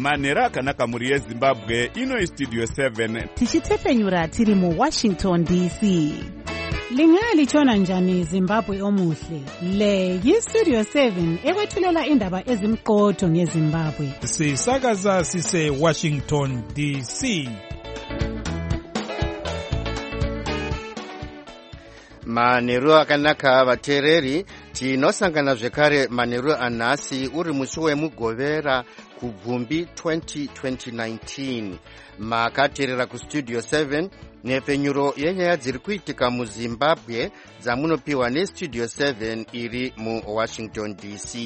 manhero akanaka mhuri yezimbabwe. Ino istudio 7 tichitefenyura tiri muWashington DC. Lingalitshona njani Zimbabwe omuhle? Le yistudio 7 ekwethulela indaba ezimqotho ngeZimbabwe. Sisakaza sise Washington DC. Manheru akanaka vateereri, tinosangana zvekare manheru anhasi uri musi wemugovera kubvumbi 2019. Makateerera kustudio 7 nhefenyuro yenyaya dziri kuitika muZimbabwe dzamunopiwa nestudio 7 iri muWashington DC.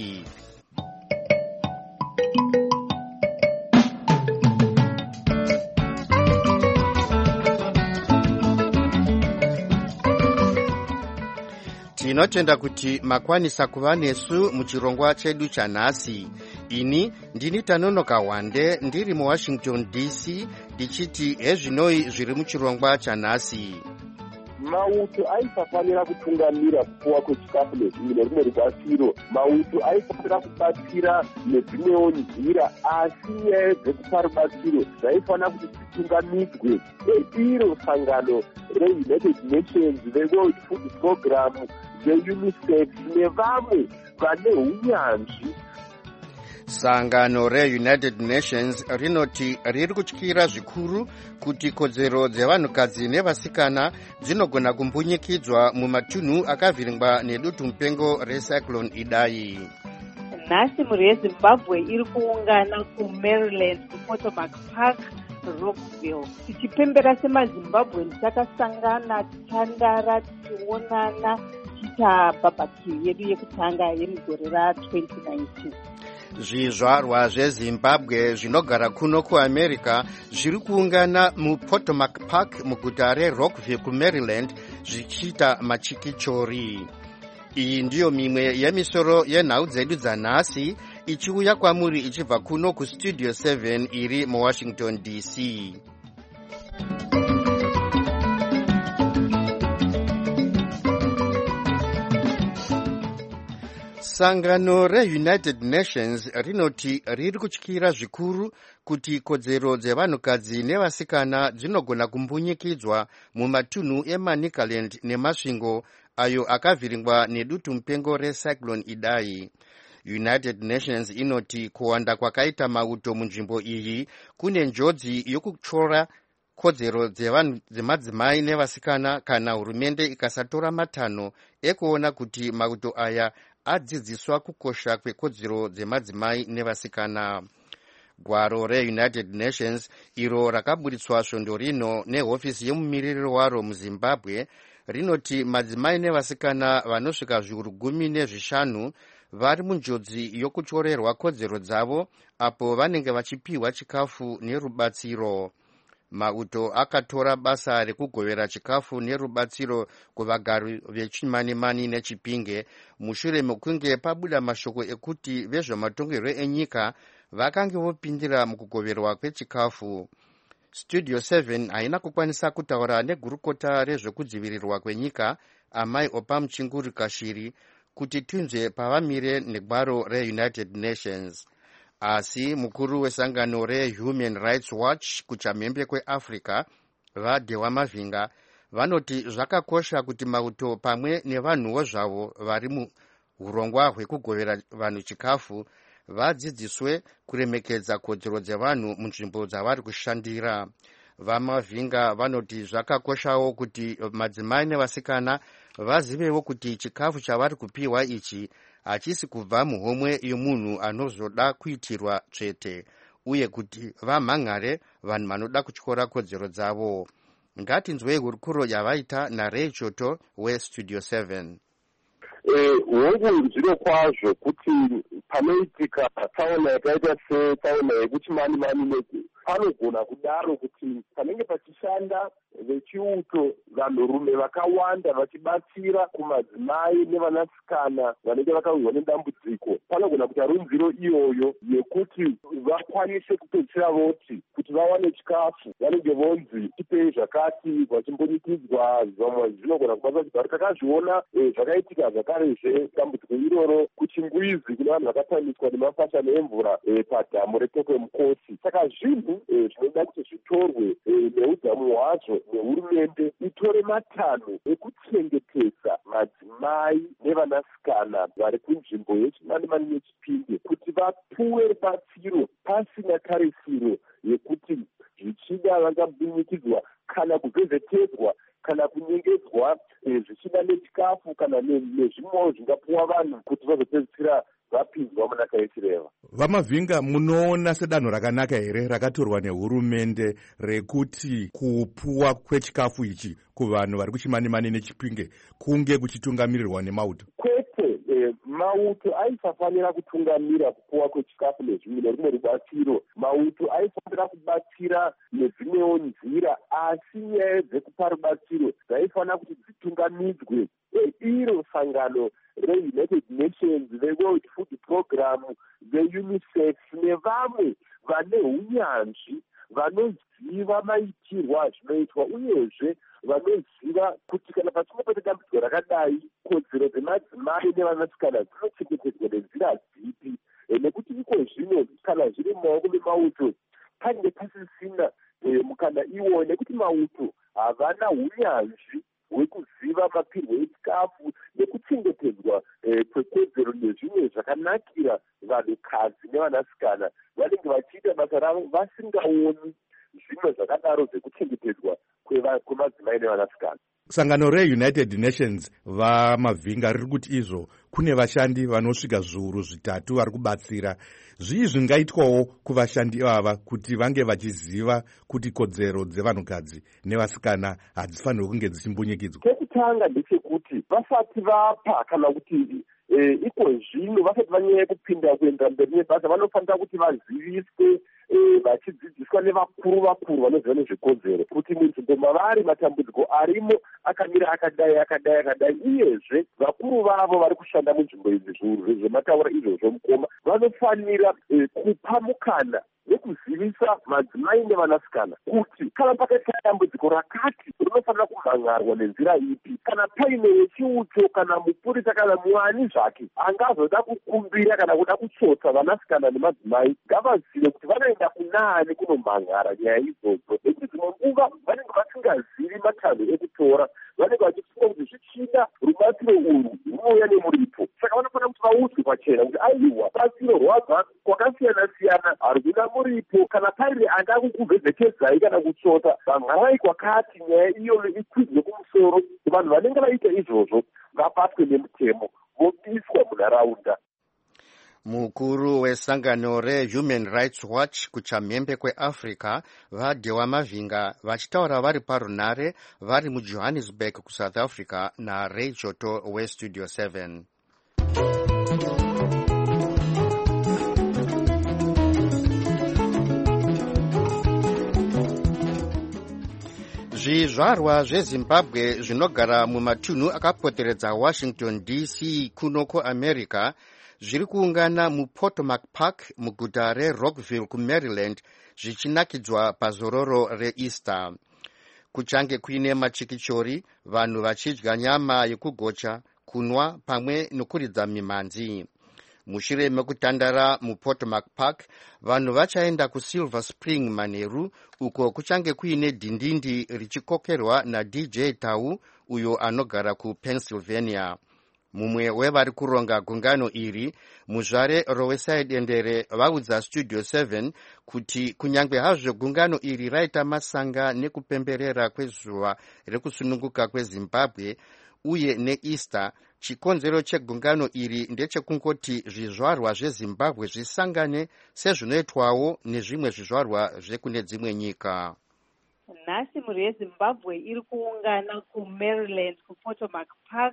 Tinotenda kuti makwanisa kuva nesu muchirongwa chedu chanhasi. Ini ndini Tanonoka Wande ndiri muWashington DC ndichiti hezvinoi zviri muchirongwa chanhasi. Mauto aisafanira kutungamira kupuwa kwechikafu nezvimwe rubatsiro. Mauto aifanira kubatsira nedzimwewo nzira, asi nyaya dzekupa rubatsiro dzaifanira kuti dzitungamidzwe iro sangano reUnited Nations, veWorld Food Program, veUNICEF nevamwe vane hunyanzvi. Sangano reUnited Nations rinoti riri kutyira zvikuru kuti kodzero dzevanhukadzi nevasikana dzinogona kumbunyikidzwa mumatunhu akavhiringwa nedutu mupengo recyclone Idai. Nhasi mhuri yeZimbabwe iri kuungana kuMaryland, kuPotomac Park, Rockville. Tichipembera semaZimbabwe takasangana, tichandara, tichionana, tichiita bhabhakyu yedu yekutanga yemugore ra2019. Zvizvarwa zveZimbabwe zvinogara kuno kuAmerica zviri kuungana muPotomac Park muguta reRockville kuMaryland zvichiita machikichori. Iyi ndiyo mimwe yemisoro yenhau dzedu dzanhasi ichiuya kwamuri ichibva kuno kustudio 7 iri muWashington DC. Sangano reUnited Nations rinoti riri kutyira zvikuru kuti kodzero dzevanhukadzi nevasikana dzinogona kumbunyikidzwa mumatunhu eManicaland nemasvingo ayo akavhiringwa nedutu mupengo recyclone Idai. United Nations inoti kuwanda kwakaita mauto munzvimbo iyi kune njodzi yokutyora kodzero dzemadzimai nevasikana kana hurumende ikasatora matanho ekuona kuti mauto aya adzidziswa kukosha kwekodzero dzemadzimai nevasikana. Gwaro reUnited Nations iro rakaburitswa svondo rino nehofisi yemumiriri waro muZimbabwe rinoti madzimai nevasikana vanosvika zviuru 15 vari munjodzi yokutyorerwa kodzero dzavo apo vanenge vachipiwa chikafu nerubatsiro. Mauto akatora basa rekugovera chikafu nerubatsiro kuvagari veChimanimani neChipinge mushure mekunge pabuda mashoko ekuti vezvematongerwo enyika vakange vopindira mukugoverwa kwechikafu. Studio 7 haina kukwanisa kutaura negurukota rezvekudzivirirwa kwenyika Amai Opamuchinguri Kashiri kuti tunzve pavamire negwaro reUnited Nations. Asi mukuru wesangano reHuman Rights Watch kuchamhembe kweAfrica vaDewa Mavinga vanoti zvakakosha kuti mauto pamwe nevanhuwo zvavo vari muhurongwa hwekugovera vanhu chikafu vadzidziswe kuremekedza kodzero dzevanhu munzvimbo dzavari kushandira. VaMavinga vanoti zvakakoshawo kuti madzimai nevasikana vazivewo kuti chikafu chavari kupiwa ichi hachisi kubva muhomwe yomunhu anozoda kuitirwa tsvete, uye kuti vamhangare vanhu vanoda kutyora kodzero dzavo. Ngatinzwei hurukuro yavaita naRay Choto weStudio 7. Hongu zviro kwazvo kuti panoitika tsaona yakaita setsaona yekuChimanimani panogona kudaro kuti panenge pachishanda vechiuto vanhurume vakawanda vachibatsira kumadzimai nevanasikana vanenge vakawirwa nedambudziko, panogona kuita runziro iyoyo yekuti vakwanise kupedzisira voti kuti vawane chikafu vanenge vonzi tipei zvakati vachimbonikidzwa. Zvamwe zvinogona kubatsira kuti takazviona zvakaitika zvakarezve dambudziko iroro kuchingwizi kune vanhu vakatamiswa nemafashani emvura padhamu reTokwe Mukosi. Saka zvinhu zvinoda kuti zvitorwe neudzamu hwazvo nehurumende itore matanho ekuchengetedza madzimai nevanasikana vari kunzvimbo yechimanimani yeChipinge kuti vapuwe rubatsiro pasina tarisiro yekuti zvichida vangabunyikidzwa kana kuvhevhetedzwa kana kunyengedzwa zvichida nechikafu kana nezvimwewo zvingapuwa vanhu kuti vazopedzisira vapinzwa munaka yechireva. VaMavhinga, munoona sedanho rakanaka here rakatorwa nehurumende rekuti kupuwa kwechikafu ichi kuvanhu vari kuchimanimani neChipinge kunge kuchitungamirirwa nemauto? Kwete, mauto aisafanira kutungamira kupuwa kwechikafu nezvimwe nerimwe rubatsiro. Mauto aifanira kubatsira nedzimwewo nzira, asi nyaya dzekupa rubatsiro dzaifanira kuti dzitungamidzwe iro sangano reUnited Nations, veWorld Food Program, veUNICEF nevamwe vane unyanzvi vanoziva maitirwo azvinoitwa, uyezve vanoziva kuti kana pachinge pane dambudziko rakadai kodzero dzemadzimai nevanasikana dzinochengetedzwa nenzira dzipi, nekuti iko zvino kana zviri mumaoko memauto panenge pasisina mukana iwo, nekuti mauto havana unyanzvi hwekuziva mapirwo echikafu nekuchengetedzwa kwekodzero nezvimwe zvakanakira vanhukadzi nevanasikana. Vanenge vachiita basa ravo vasingaoni zvimwe zvakadaro zvekuchengetedzwa kwemadzimai nevanasikana. Sangano reUnited Nations VaMavhinga riri kuti izvo kune vashandi vanosvika zviuru zvitatu vari kubatsira. Zvii zvingaitwawo kuvashandi ivava kuti vange vachiziva kuti kodzero dzevanhukadzi nevasikana hadzifanirwi kunge dzichimbunyikidzwa? Chekutanga ndechekuti vasati vapa kana kuti iko zvino vasati vanyanya kupinda kuenda mberi nebasa, vanofanira kuti vaziviswe vachidzidziswa nevakuru vanoziva nezvekodzero kuti munzvimbo mavari matambudziko arimo akamira akadai, uyezve vakuru vavo vari kushanda munzvimbo idzi zviuru zvemataura izvozvo mukoma vanofanira kupa mukana nekuzivisa madzimai nevanasikana kuti kana pakaita dambudziko rakati rinofanira kumhangarwa nenzira ipi. Kana paine wechiuto kana mupurisa kana muani zvake angazoda kukumbira kana kuda kutsotsa vanasikana nemadzimai, ngavazive kuti vanoenda kunaani kunomhanhara nyaya idzodzo, nekuti dzimwe nguva vanenge vasingazivi matanho ekutora, vanenge vachifunga kuti zvichida rubatsiro urwu runouya nemuripo. Saka vanofanira kuti vaudzwe pachena kuti aiwa batsiro rwabva kwakasiyana-siyana, haruna muripo. Kana paine anga kukuvhevhetedzai kana kutsota, vamharai kwakati nyaya iyoyo ikwidzwe kumusoro. Vanhu vanenge vaita izvozvo vabatwe nemutemo vobiswa munharaunda. Mukuru wesangano reHuman Rights Watch kuchamhembe kweAfrica vaDewa Mavhinga vachitaura vari parunare vari muJohannesburg kuSouth Africa naRay Joto weStudio 7. Zvizvarwa zveZimbabwe zvinogara mumatunhu akapoteredza Washington DC kuno kuAmerica zviri kuungana muPotomac Park muguta reRockville kuMaryland zvichinakidzwa pazororo reEaster. Kuchange kuine machikichori, vanhu vachidya nyama yekugocha, kunwa pamwe nokuridza mimhanzi. Mushure mekutandara muPotomac Park, vanhu vachaenda kuSilver Spring manheru, uko kuchange kuine dhindindi richikokerwa naDJ Tau uyo anogara kuPennsylvania. Mumwe wevari kuronga gungano iri, muzvare rowesaidendere, vaudza Studio 7 kuti kunyange hazvo gungano iri raita masanga nekupemberera kwezuva rekusununguka kweZimbabwe uye neEaster, chikonzero chegungano iri ndechekungoti zvizvarwa zveZimbabwe zvisangane sezvinoitwawo nezvimwe zvizvarwa zvekune dzimwe nyika. Nhasi mhuri yeZimbabwe iri kuungana kuMaryland kuPotomac Park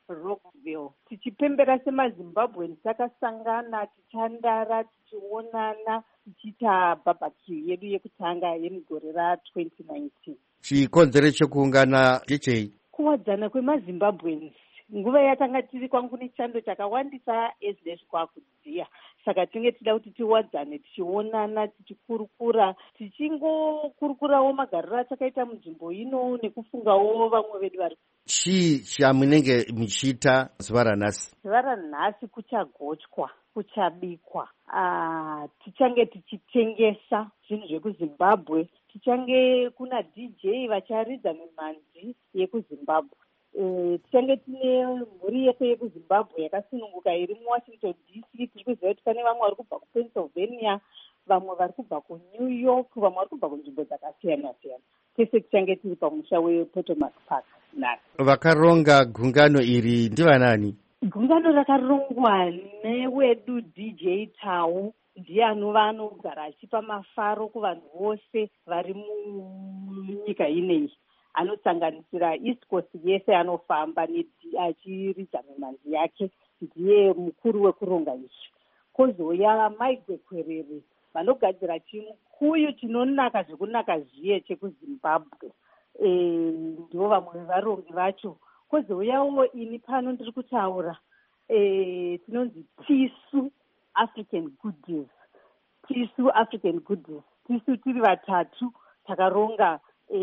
Rockville. Tichipembera semazimbabweni takasangana, tichandara, tichionana, tichiita barbecue yedu yekutanga yemugore ra2019. Chikonzero chekuungana ndechei? Kuwadzana kwemazimbabweni. Nguva yakanga tiri kwangu nechando chakawandisa ezvezvi kwakudziya. Saka tinge tida kuti tiwadzane, tichionana, tichikurukura, tichingokurukurawo magariro atakaita munzvimbo ino nekufungawo vamwe vedu vari. Chii chamunenge muchiita zuva ranhasi? Zuva ranhasi kuchagotywa, kuchabikwa. Tichange tichitengesa zvinhu zvekuzimbabwe. Tichange kuna DJ vacharidza mimhanzi yekuzimbabwe. Tichange tine mhuri yese yekuzimbabwe yakasununguka iri muwashington DC. Tiri kuziva kuti pane vamwe vari kubva kupennsylvania, vamwe vari kubva kunew york, vamwe vari kubva kunzvimbo dzakasiyana siyana. Tese tichange tiri pamusha wepotomac park. Vakaronga gungano iri ndivanani? Gungano rakarongwa newedu DJ Tau. Ndiye anova anogara achipa mafaro kuvanhu vose vari munyika ineyi. Anosanganisira East Coast yese anofamba achiridza mimhanzi yake. Ndiye mukuru wekuronga izvi. Kozouya Maigwe Kwerere vanogadzira chimukuyu chinonaka zvekunaka zviye chekuzimbabwe. Ndivo vamwe vevarongi vacho. Kozouyawo ini pano ndiri kutaura tinonzi Tisu African Goodies. Tisu African Goodies. Tisu tiri vatatu takaronga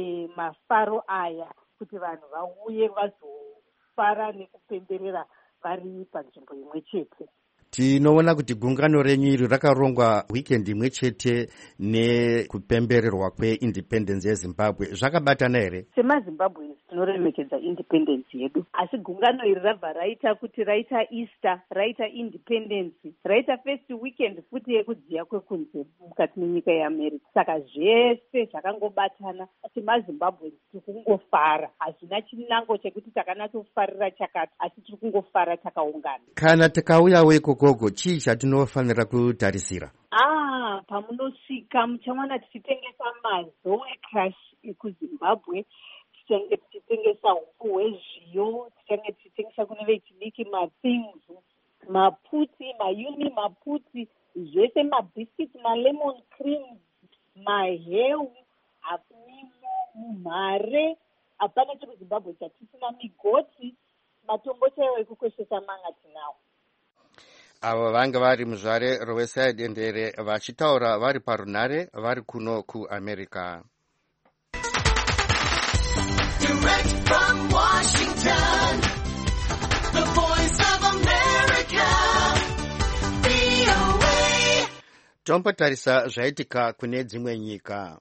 mafaro aya kuti vanhu vauye vazofara nekupemberera vari panzvimbo imwe chete. Tinoona kuti gungano renyu iri rakarongwa weekend imwe chete nekupembererwa kweindependence yeZimbabwe. Zvakabatana here? SemaZimbabweans tinoremekedza independence yedu, asi gungano iri rabva raita kuti raita Easter, raita independence, raita first weekend futi yekudziya kwekunze mukati menyika yeAmerica. Saka zvese zvakangobatana. SemaZimbabweans tiri kungofara, hazvina chinango chekuti takanatsofarira chakati, asi tiri kungofara takaungana. Kana tikauyawo ikokogo, chii chatinofanira kutarisira? Pamunosvika muchawana tichitengesa mazoe crash ekuZimbabwe, tichange tichitengesa ufu hwezviyo, tichange tichitengesa kune vechidiki mathings, maputi, mayuni maputi, zvese mabhiskiti, malemon cream, maheu, mhare. Hapana chekuZimbabwe chatisina, migoti, matombo chaiwo ekukweshesa manga tinawo. Avo vanga vari muzvare rweside dendere vachitaura vari parunhare vari kuno kuAmerica. Direct from Washington, the voice of America, VOA. Tombotarisa zvaitika kune dzimwe nyika.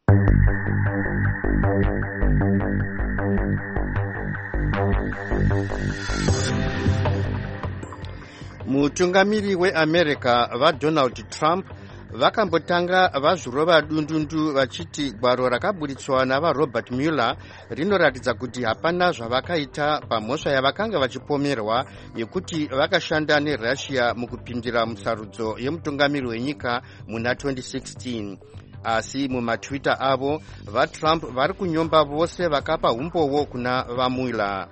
Mutungamiri weAmerica vaDonald Trump vakambotanga vazvirova dundundu vachiti gwaro rakaburitswa navaRobert Mueller rinoratidza kuti hapana zvavakaita pamhosva yavakanga vachipomerwa yekuti vakashanda neRussia mukupindira musarudzo yemutungamiri wenyika muna 2016. Asi mumatwitter avo vaTrump vari kunyomba vose vakapa umbowo kuna vaMueller.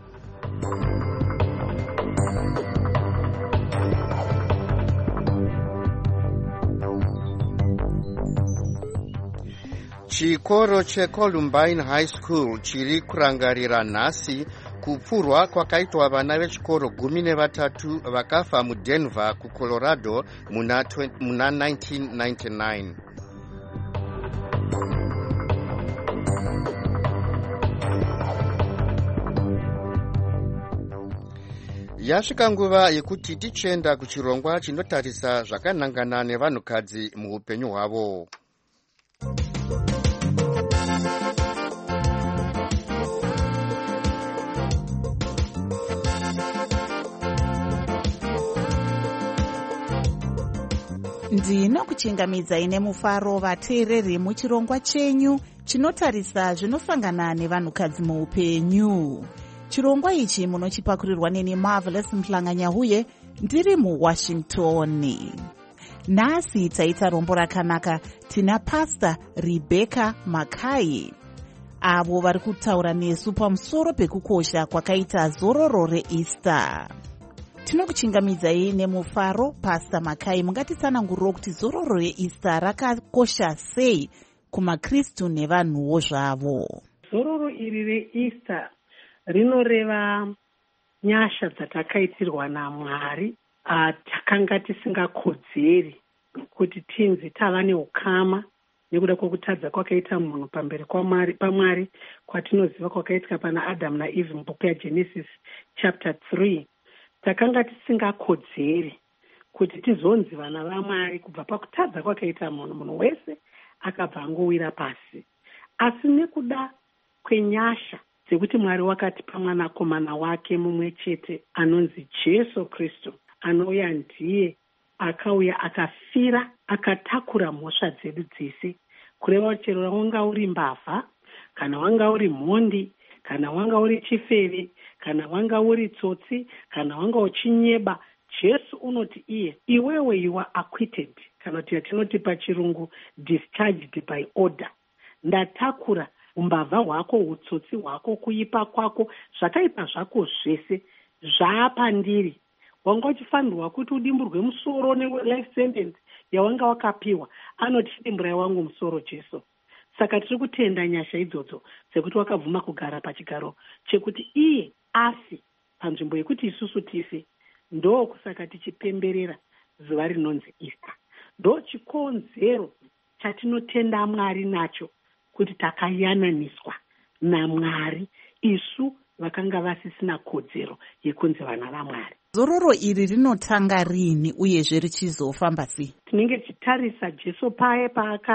Chikoro cheColumbine High School chiri kurangarira nhasi kupfurwa kwakaitwa vana vechikoro 13 vakafa muDenver kuColorado muna 1999. Yasvika nguva yekuti tichenda kuchirongwa chinotarisa zvakanangana nevanhukadzi muupenyu hwavo. Ndinokuchingamidzai nemufaro vateereri muchirongwa chenyu chinotarisa zvinosangana nevanhukadzi muupenyu. Chirongwa ichi munochipakurirwa neni Marvelous Mhlanganyahuye ndiri muWashington. Nhasi taita rombo rakanaka tina Pastor Rebecca Makai. avo vari kutaura nesu pamusoro pekukosha kwakaita zororo reEaster. Tinokuchingamidzai nemufaro. Pastor Makai, mungatitsananguriro kuti zororo reEaster rakakosha sei kumaKristu nevanhuwo zvavo? Zororo iri reEaster rinoreva nyasha dzatakaitirwa naMwari takanga tisingakodzeri kuti tinzi tava neukama nekuda kwokutadza kwakaita munhu pamberi paMwari kwatinoziva kwakaitika pana Adam naEve mubhuku yaGenesis chapter 3. Takanga tisingakodzeri kuti tizonzi vana vaMwari kubva pakutadza kwakaita munhu wese akabva angowira pasi. Asi nekuda kwenyasha dzekuti Mwari wakatipa mwanakomana wake mumwe chete anonzi Jesu Kristu, anouya ndiye akauya akafira akatakura mhosva dzedu dzese, kureva chero wanga uri mbavha, kana wanga uri mhondi, kana wanga uri chifeve, kana wanga uri tsotsi, kana wanga uchinyeba, Jesu unoti iwewe you are acquitted, kana kuti yatinoti pachirungu discharged by order. Ndatakura umbavha hwako, utsotsi hwako, kuipa kwako, zvakaipa zvako zvese zvapandiri. Wanga uchifanirwa kuti udimburwe musoro ne-life sentence yawanga wakapiwa. Anoti chidimburai wangu musoro Jesu. Saka tiri kutenda nyasha idzodzo dzekuti wakabvuma kugara pachigaro chekuti iye afi panzvimbo yekuti isusu tife. Ndo kusaka tichipemberera zuva rinonzi Easter. Ndo chikonzero chatinotenda Mwari nacho kuti takayananiswa naMwari isu vakanga vasisina kodzero yekunzi vana vaMwari. Zororo iri rinotanga rini uyezve richizofamba sei? Tinenge tichitarisa Jesu paye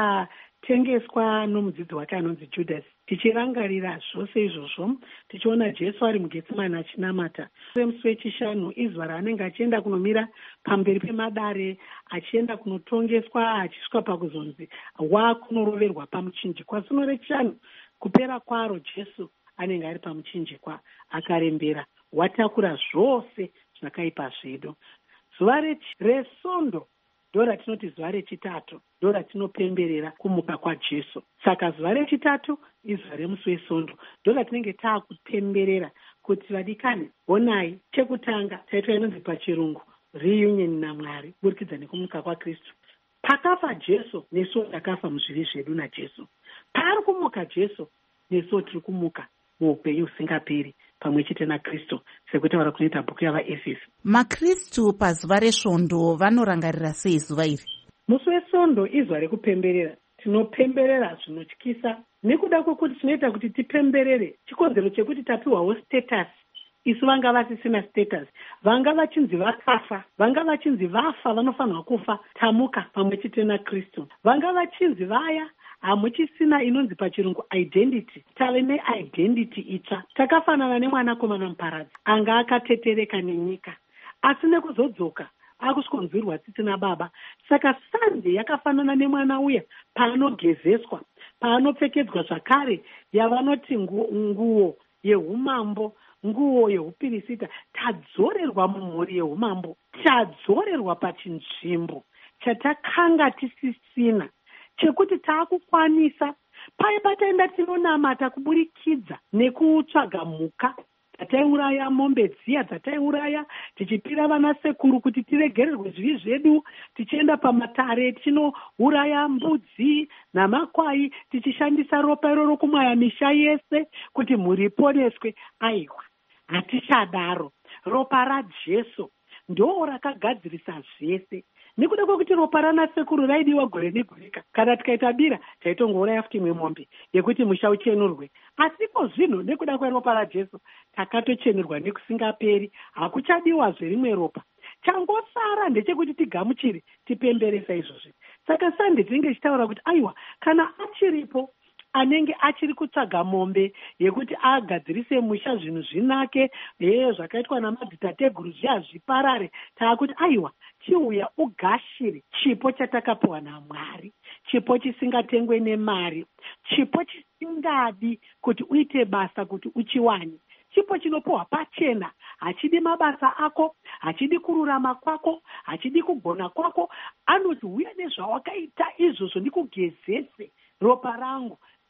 paakatengeswa nomudzidzi wake anonzi Judas. Tichirangarira zvose izvozvo, tichiona Jesu ari muGetsemani achinamata. Musi wechishanu izuva raanenge achienda kunomira pamberi pemadare, achienda kunotongeswa, achisvika pakuzonzi wakunoroverwa pamuchinjikwa. Zuva rechishanu kupera kwaro Jesu anenge ari pamuchinjikwa akarembera, watakura zvose zvakaipa zvedu. Zuva reSondo ndo ratinoti zuva rechitatu, ndo ratinopemberera kumuka kwaJesu. Saka zuva rechitatu izuva remusi weSondo ndo ratinenge taakupemberera kuti vadikani, honai chekutanga taitwa inonzi pachirungu reunion naMwari kuburikidza nekumuka kwaKristu. Pakafa Jesu nesuwo takafa muzvivi zvedu naJesu. Paari kumuka Jesu nesuwo tiri kumuka muupenyu husingaperi pamwe chete naKristu, sekuti vari kunoita bhuku yavaEfeso. maKristu pazuva resvondo vanorangarira sei zuva iri? Musi weSondo izuva rekupemberera. Tinopemberera zvinotyisa nekuda kwokuti tinoita kuti tipemberere chikonzero chekuti tapiwawo status. Isu vanga vasisina status, vanga vachinzi vakafa, vanga vachinzi vafa, vanofanirwa kufa, tamuka pamwe chete naKristu. Vanga vachinzi vaya hamuchisina inonzi pachirungu identity, tave neidentity itsva. Takafanana nemwanakomana muparadzi anga akatetereka nenyika, asi nekuzodzoka akusvikonzwirwa tsitsi nababa. Saka Sunday yakafanana nemwana uya paanogezeswa, paanopfekedzwa zvakare yavanoti nguo yeumambo, nguo yeupirisita. Tadzorerwa mumhuri yeumambo, tadzorerwa pachinzvimbo chatakanga tisisina, chekuti taakukwanisa paye pataenda tinonamata kuburikidza nekutsvaga mhuka dzataiuraya, mombe dziya dzataiuraya, tichipira vana sekuru kuti tiregererwe zvivi zvedu, tichienda pamatare tichinouraya mbudzi namakwai, tichishandisa ropa iroro kumwaya misha yese kuti mhuri iponeswe. Aiwa, hatichadaro. Ropa raJesu ndo rakagadzirisa zvese. Nekuda kwokuti ropa ranasekuru raidiwa gore negoreka, kana tikaita bira taitongouraya futi imwe mombe yekuti musha uchenurwe. Asiko zvino nekuda kweropa raJesu takatochenerwa nekusingaperi, hakuchadiwa zverimwe ropa. Changosara ndechekuti tigamuchire tipemberesa izvozvi. Saka Sunday tinenge tichitaura kuti aiwa, kana achiripo anenge achiri kutsvaga mombe yekuti agadzirise musha zvinhu zvinake, zvakaitwa namadzitateguru zviya zviparare, taakuti aiwa, chiuya ugashire chipo chatakapiwa naMwari, chipo chisingatengwe nemari, chipo chisingadi kuti uite basa kuti uchiwane, chipo chinopiwa pachena. Hachidi mabasa ako, hachidi kururama kwako, hachidi kugona kwako. Anoti uya nezvawakaita izvozvo ndikugezese ropa rangu,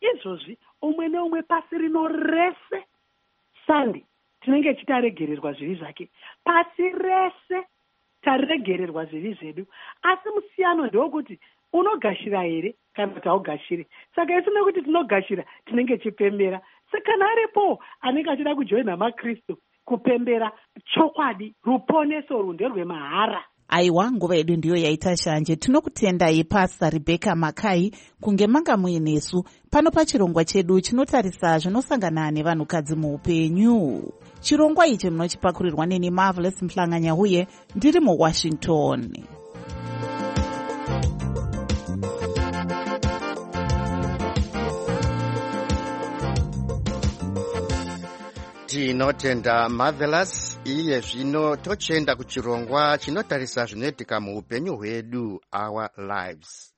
izvozvi umwe neumwe pasi rino rese sande tinenge chitaregererwa zvivi zvake, pasi rese taregererwa zvivi zvedu. Asi musiyano ndewokuti unogashira here kana kuti haugashire. Saka isu nekuti tinogashira tinenge chipembera. Saka kana aripo anenge achida kujoina maKristu kupembera chokwadi, ruponeso urwu nderwemahara. Aiwa, nguva yedu ndiyo yaita shanje. Tinokutendai Pastor Rebecca Makai kunge manga muinesu pano pachirongwa chedu chinotarisa zvinosangana nevanhukadzi muupenyu. Chirongwa ichi munochipakurirwa neni Marvelous Mhlanganya uye ndiri muWashington. Tinotenda Marvelous. Iye zvino tochenda kuchirongwa chinotarisa zvinoitika muupenyu hwedu, our lives.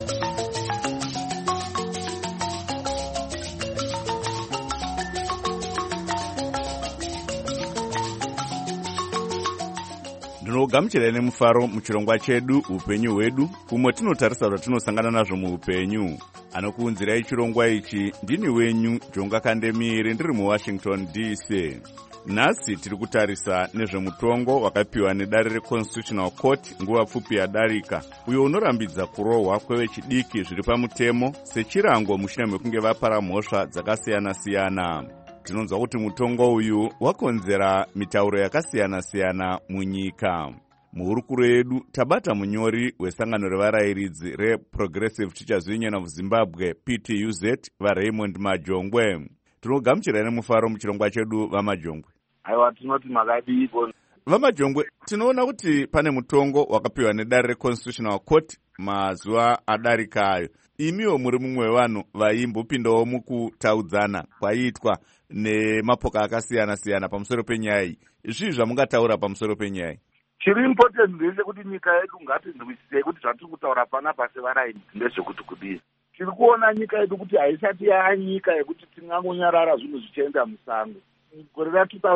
Ndinogamuchirai nemufaro muchirongwa chedu upenyu hwedu, kumwe tinotarisa zvatinosangana nazvo muupenyu. Anokuunzirai chirongwa ichi ndini wenyu Jonga Kandemiri, ndiri muWashington DC. Nhasi tiri kutarisa nezvemutongo wakapiwa nedare reConstitutional Court nguva pfupi yadarika, uyo unorambidza kurohwa kwevechidiki zviri pamutemo sechirango mushure mekunge vapara mhosva dzakasiyana-siyana. Tinonzwa kuti mutongo uyu wakonzera mitauro yakasiyana-siyana munyika. Muhurukuro yedu tabata munyori wesangano revarayiridzi reProgressive Teachers Union of Zimbabwe PTUZ, vaRaymond Majongwe. Tinogamuchirai nemufaro muchirongwa chedu vaMajongwe. Aiwa, tinoti makadiko. VaMajongwe, tinoona kuti pane mutongo wakapiwa nedare reConstitutional Court mazuva adarikayo. Imiwo muri mumwe wevanhu vaimbopindawo mukutaudzana kwaiitwa nemapoka akasiyana-siyana pamusoro penyaya iyi. Zvii zvamungataura pamusoro penyaya iyi? Chiri important ndechekuti nyika yedu ngatinzwisisei kuti zvatiri kutaura panapa sevarayiridzi ndezvekuti kudii. Tiri kuona nyika yedu kuti haisati yaanyika yekuti tingangonyarara zvinhu zvichienda musango. Gore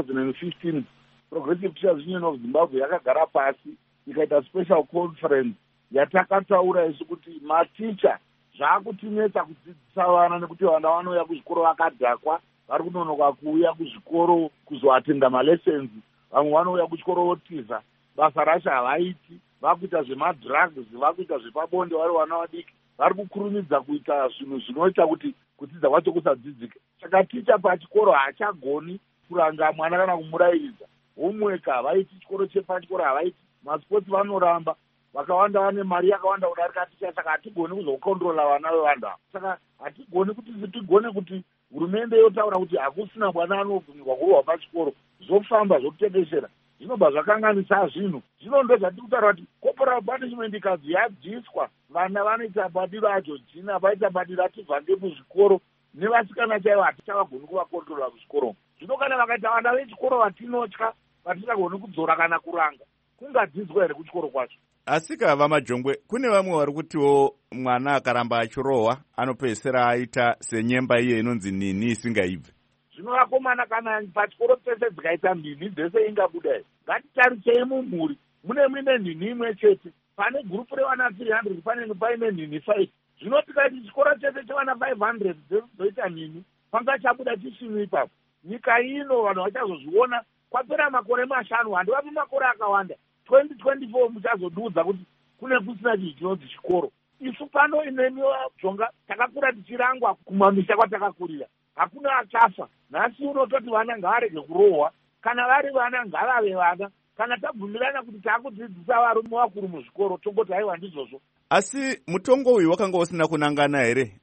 ra2015 Progressive Teachers Union of Zimbabwe yakagara pasi ikaita special conference yatakataura isu kuti maticha zvaakutinetsa kudzidzisa vana nekuti vana vanouya kuzvikoro vakadhakwa, vari kunonoka kuuya kuzvikoro kuzoatenda malessons, vamwe vanouya kuchikoro votiza, basa racho havaiti, vakuita zvemadrugs, vakuita zvepabonde vari vana vadiki, vari kukurumidza kuita zvinhu zvinoita kuti kudzidza kwacho kusadzidzike. Saka ticha pachikoro haachagoni kuranga mwana kana kumurayiridza. Homework havaiti, chikoro chepachikoro havaiti, masports vanoramba, vakawanda vane mari yakawanda kudarika ticha. Saka hatigoni kuzokontrola vana vevanhu ava. Saka hatigoni kuti tigone kuti hurumende yotaura kuti hakusina mwana anobvumirwa kurohwa pachikoro, zvofamba zvokutekeshera. Zvinobva zvakanganisa zvinhu. Zvino ndo zvatiri kutaura kuti corporal punishment ikazi yabviswa, vana vanoita badiro acho jina, vaita badiro atibvange muzvikoro, nevasikana chaivo hatichavagoni kuvakontrola muzvikoro. Zvino kana vakaita vana vechikoro vatinotya, vatisagoni kudzora kana kuranga, kungadzidzwa here kuchikoro kwacho? Asika vaMajongwe, kune vamwe vari kutiwo mwana akaramba achirohwa anopedzisira aita senyemba iye inonzi nini isingaibve. Zvino vakomana kana pachikoro chese dzikaita nini dzese ingabuda here? Ngatitarisei mumhuri mune nini imwe chete. Pane gurupu revana 300 panenge paine nini 5. Zvino tikaiti chikoro chese chevana 500 dzoita nini, panga chabuda chishinu ipapo. Nyika ino vanhu vachazozviona kwapera makore 5, handivapi makore akawanda. 2024 muchazodudza kuti kune kusina chinhu chinonzi chikoro. Isu pano inemiwa Jonga takakura tichirangwa kumamisha kwatakakurira. Hakuna achafa. Nhasi unototi vana ngavarege kurohwa. Kana vari vana ngavave vana. Kana tabvumirana kuti takudzidzisa varume vakuru muzvikoro, tongoti haiwa ndizvozvo. Asi mutongo uyu wakanga usina kunangana here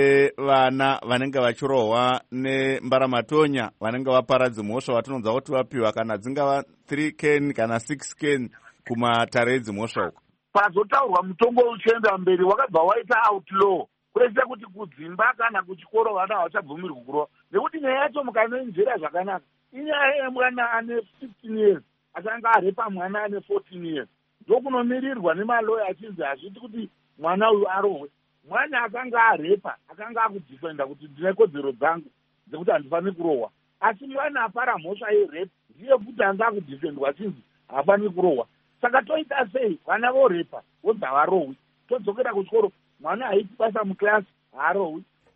nevana vanenge vachirohwa nembaramatonya vanenge vaparadza mhosva vatinonzwa kuti vapiwa kana dzingava 3 ken kana 6 ken kumatare edzimhosva uko? Pazotaurwa mutongo uchienda mberi wakabva waita outlaw kwese kuti kudzimba kana kuchikoro vana havachabvumirwi kurohwa. Nekuti nyaya yacho mukanonzera zvakanaka, inyaya yemwana ane 15 years akanga arepa mwana ane 14 years. Ndokunomirirwa nemaloya achinzi hazviti kuti mwana uyu arohwe. Mwana akanga arepa akanga akudhifenda kuti ndine kodzero dzangu dzekuti handifani kurohwa. Asi mwana apara mhosva yerepa ndiye kuti anga akudhifendwa achinzi hafani kurohwa. Saka toita sei? Vana vorepa vodza varohwi, todzokera kuchikoro, mwana haiti basa muklasi haarohwi.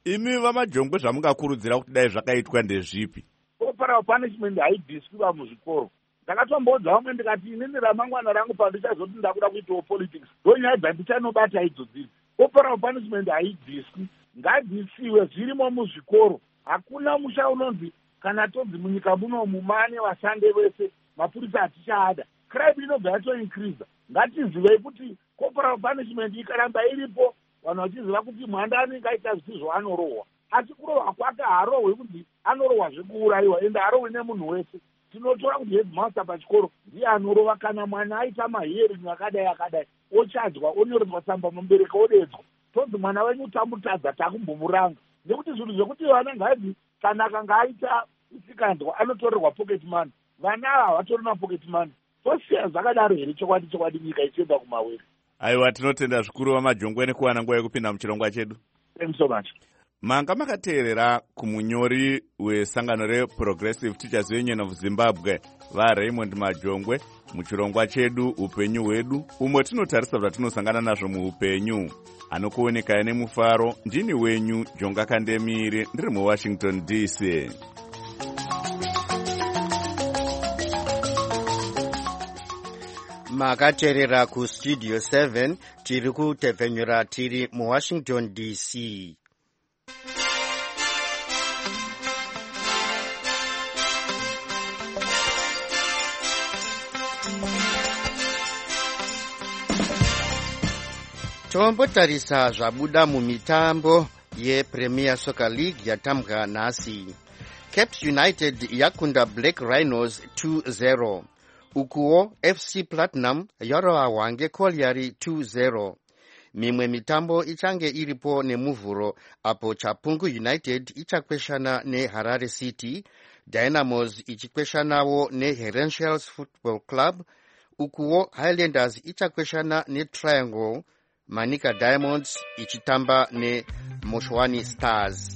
imi vamajongwe zvamungakurudzira kuti dai zvakaitwa ndezvipi? Corporal punishment haibviswiwa muzvikoro. Ndakatomboudza vamwe ndikati inini ramangwana rangu pandichazoti ndakuda kuitawo politics ndonyaya dzandichanobata idzodziri. Corporal punishment haibviswi, ngadzisiwe zvirimo muzvikoro. Hakuna musha unonzi kana tonzi munyika munomu mane vashande vese mapurisa hatichaada. Crime inobva yatoincreasa. Ngatizivei kuti corporal punishment ikaramba iripo vanhu vachiziva kuti mwandani ngaita zvisizvo anorohwa. Asi kurohwa kwake harohwe kuti anorohwa zvekuurayiwa ende harohwe nemunhu wese. Tinotora kuti headmaster pachikoro ndiye anorova kana mwana aita mahearing akadai ochadzwa onyoredzwa tsamba mubereki odedzwa. Tonzi mwana wenyu tamutadza takumbomuranga. Nekuti zvinhu zvekuti vana ngazi kana akanga aita isikandwa anotorerwa pocket money. Vana ava havatorina pocket money. Tosiya zvakadaro here chokwadi nyika ichienda kumawere. Aiwa, tinotenda zvikuru vamajongwe nekuwana nguva yekupinda muchirongwa chedu. Thank you so much. Manga makateerera kumunyori wesangano reProgressive Teachers Union of Zimbabwe vaRaymond Majongwe muchirongwa chedu upenyu hwedu, umwe tinotarisa zvatinosangana nazvo muupenyu. Anokuoneka nemufaro, ndini wenyu Jonga Kandemire, ndiri muWashington DC. Makateerera kustudio 7 tiri kutepfenyura tiri muWashington DC. Tombotarisa zvabuda mumitambo yePremier Soccer League yatambwa nhasi. Caps United yakunda Black Rhinos 2-0. Ukuwo FC Platinum yarohwa ngeColliery 2-0. Mimwe mitambo ichange iripo nemuvhuro apo Chapungu United ichakweshana neHarare City, Dynamos ichikweshanawo neHerentials Football Club. Ukuwo Highlanders ichakweshana neTriangle, Manica Diamonds ichitamba neMoshwani Stars.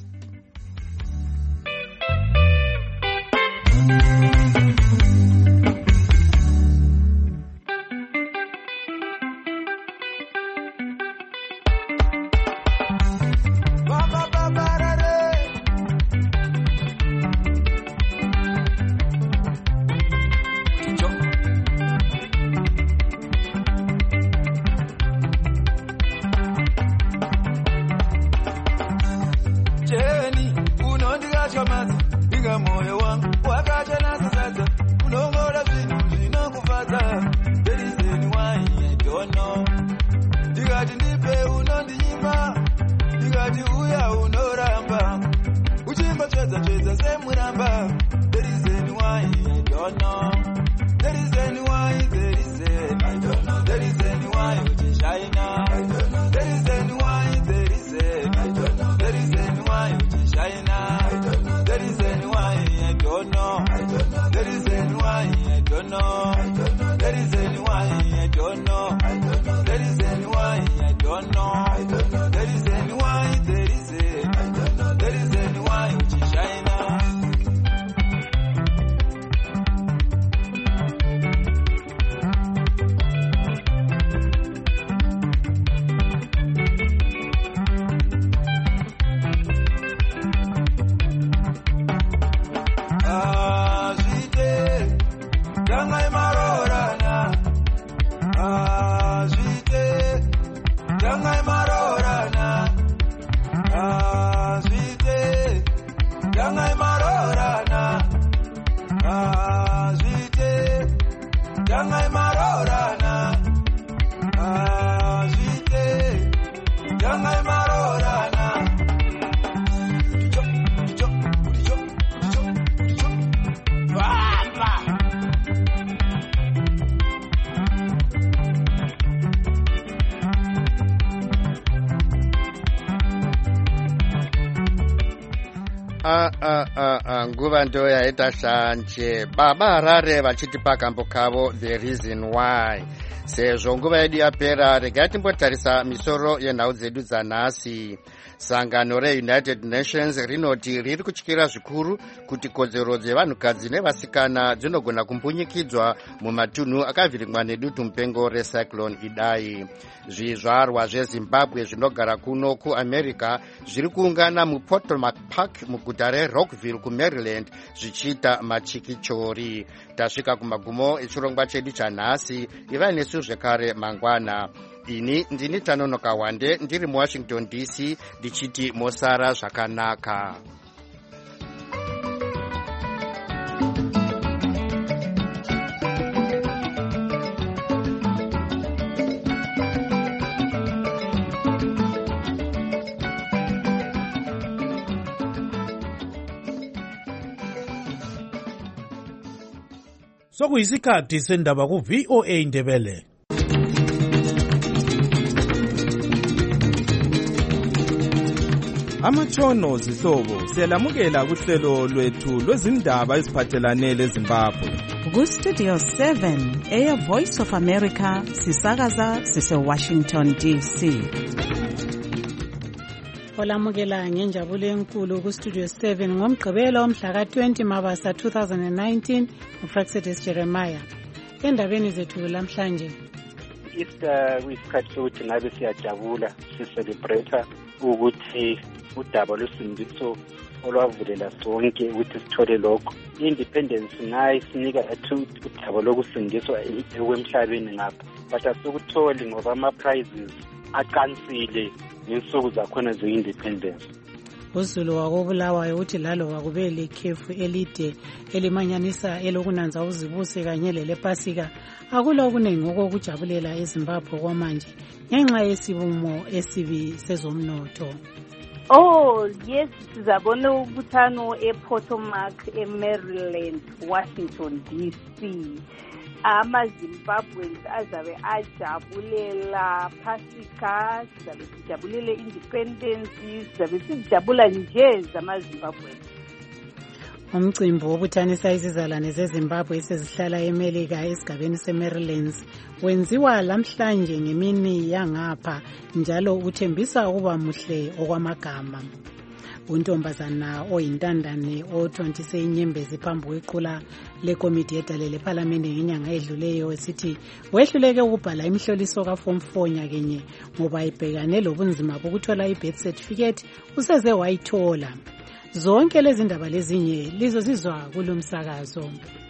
nguva ndo yaita shanje baba Harare vachiti pakambo kavo the reason why. Sezvo nguva yedu yapera, regai timbotarisa misoro yenhau dzedu dzanhasi. Sangano reUnited Nations rinoti riri kutyira zvikuru kuti kodzero dzevanhukadzi nevasikana dzinogona kumbunyikidzwa mumatunhu akavhiringwa nedutu mupengo recyclone Idai. Zvizvarwa zveZimbabwe zvinogara kuno kuAmerica zviri kuungana muPotomac Park muguta reRockville kuMaryland zvichiita machikichori. Tasvika kumagumo echirongwa chedu chanhasi. Ivai nesu zvekare mangwana. Ini ndini Tanonoka Wande ndiri muWashington DC ndichiti mosara zvakanaka. Sokuyisikhathi sendaba ku VOA Ndebele. Amatshono zihlobo siyalamukela kuhlelo lwethu lwezindaba eziphathelane leZimbabwe. Ku-Studio 7 Air Voice of America sisakaza sise-Washington DC. Olamukela ngenjabulo enkulu ku-Studio 7 ngomgqibelo omhla ka-20 Mabasa 2019 uFraxedis Jeremiah. Endabeni zethu lamhlanje. Kuyisikhathi sokuthi ngabe siyajabula sicelebrate ukuthi udaba lwesindiso olwavulela sonke ukuthi sithole lokho. Independence ngayo sinika udaba lokusindiswa emhlabeni ngapha. But asikutholi ngoba ama-prizes aqansile ngesuku zakhona ze-independence. uZulu wakobulawayo uthi lalo wakube lekhefu elide elimanyanisa elokunanza uzibuse kanye lelepasika akula okuningi okokujabulela eZimbabwe kwamanje ngenxa yesibumo esibi sezomnotho. Oh yes, sizabona ubuthano ePotomac eMaryland, Washington DC. AmaZimbabweans azabe ajabulela Pasika, sizabe sijabulele independence, sizabe sijabula nje zamaZimbabweans. Umcimbi wobuthanisa izizalwane zeZimbabwe esezihlala eMelika esigabeni seMaryland wenziwa lamhlanje ngemini yangapha njalo uthembisa ukuba muhle okwamagama. Untombazana oyintandane othontise inyembezi phambi kwequla lekomiti yedale lephalamende ngenyanga edluleyo esithi wehluleke ukubhala imihloliso kaForm 4 nyakenye ngoba ibhekane lobunzima bokuthola ibirth certificate useze wayithola. Zonke lezi ndaba lezinye lizozizwa kulomsakazo.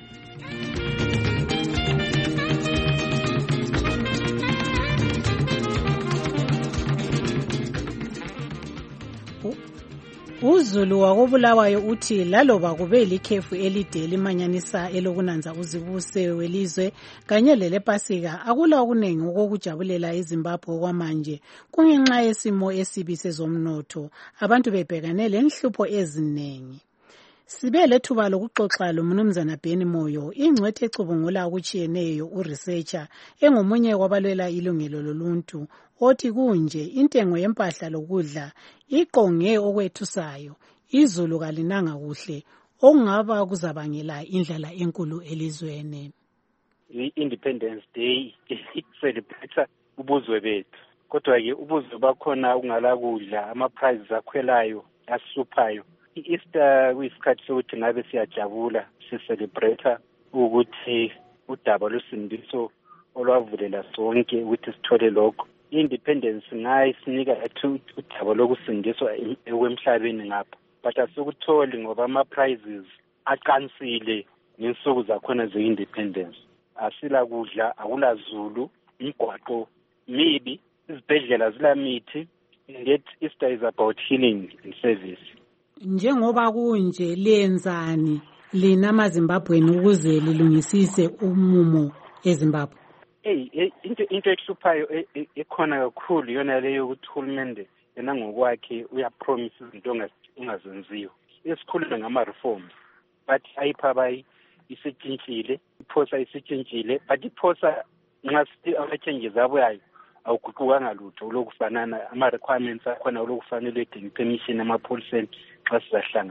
uZulu wakobulawayo uthi laloba kube likhefu elide limanyanisa elokunanza uzibuse welizwe kanye lelepasika akula okuningi okokujabulela eZimbabwe kwamanje kungenxa yesimo esibi sezomnotho abantu bebhekane lenhlupho eziningi. Sibe lethuba lokuxoxa loMnumzana Beni Moyo ingcwethe ecubungula okuchiyeneyo uresearcher engomunye kwabalwela ilungelo loluntu othi kunje intengo yempahla lokudla iqonge okwethusayo izulu kalinanga kuhle okungaba kuzabangela indlala enkulu elizweni. I-Independence Day celebrate ubuzwe bethu kodwa ke ubuzwe bakhona ungala kudla ama-prizes akhwelayo asuphayo. I-Easter kuyisikhathi sokuthi ngabe siyajabula sicelebrate ukuthi udaba lwesindiso olwavulela sonke ukuthi sithole lokho. Independence ngayo sinika udaba lokusindiswa emhlabeni ngapha but asikutholi ngoba ama-prizes aqansile ngesuku zakhona ze-independence. Asila kudla, akula zulu, imigwaqo mibi, izibhedlela zilamithi, and yet Easter is about healing and service. Njengoba kunje lenzani lina amaZimbabweni ukuze lilungisise umumo eZimbabwe? Into ehluphayo ekhona kakhulu yona leyo ukuthi uhulumende yena ngokwakhe uyapromise izinto ongazenziyo. Esikhuluma ngama-reforms but ayiphabayi isitshintshile, iphosa isitshintshile but iphosa nxa ama-changes abuyayo awuguqukanga lutho lokufanana ama-requirements akhona lokufanele edinga permission amapholiseni xa sizahlangana.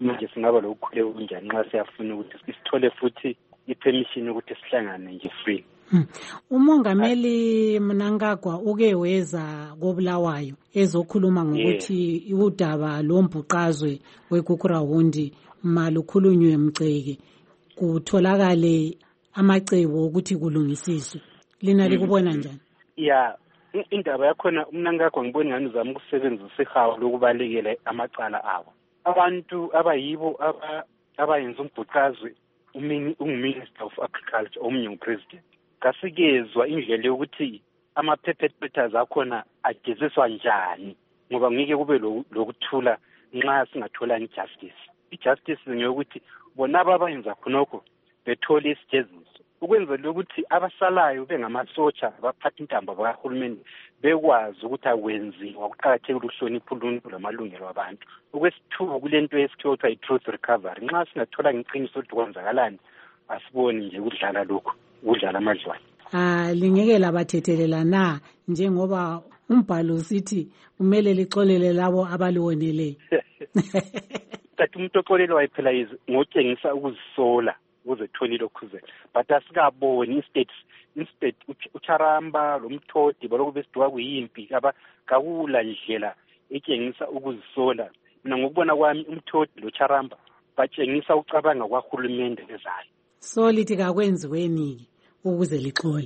manje singaba lokukhule kunjani nxa siyafuna ukuthi sithole futhi ipermission ukuthi sihlangane nje free. Umongameli Mnangagwa uke weza koBulawayo ezokhuluma ngokuthi udaba lombhuqazwe weGugurawundi malukhulunywe Mgceke kutholakale amacebo ukuthi kulungisiswe. Lina likubona njani? Yeah, indaba yakhona uMnangagwa ngibona ngani uzama ukusebenzisa ihawu lokubalekela amacala abo. Abantu abayibo abayenza umbhuqazwe unguminister of agriculture omunye upresident. Kasikezwa indlela yokuthi ama-perpetrators akhona ageziswa njani ngoba ngeke kube lokuthula nxa singathola injustice. Ijustice ngeyokuthi bona abayenza khonokho bethole isijeziso ukwenzela ukuthi abasalayo bengamasotsha baphatha intambo bakahulumeni bekwazi ukuthi akwenziwa kuqakathekile ukuhlonipha uluntu lamalungelo abantu. Okwesithuba kulento esikhiwa kuthiwa i-truth recovery. Nxa singathola ngeqiniso ukuthi kwenzakalani asiboni nje ukudlala lokhu ukudlala amadlwane. Lingeke labathethelela na njengoba umbhalo usithi kumele lixolele labo abaliwoneleyo. Kanti umuntu oxolelwayo phela ngotshengisa ukuzisola ukuze ethole lokhuzela. But asikaboni instead uCharamba lo Mthodi balokhu besiduka kuyimpi kakula indlela etshengisa ukuzisola. Mina ngokubona kwami uMthodi lo Charamba batshengisa ucabanga kwahulumende lezayo. So lithi kakwenziweni ukuze lixole.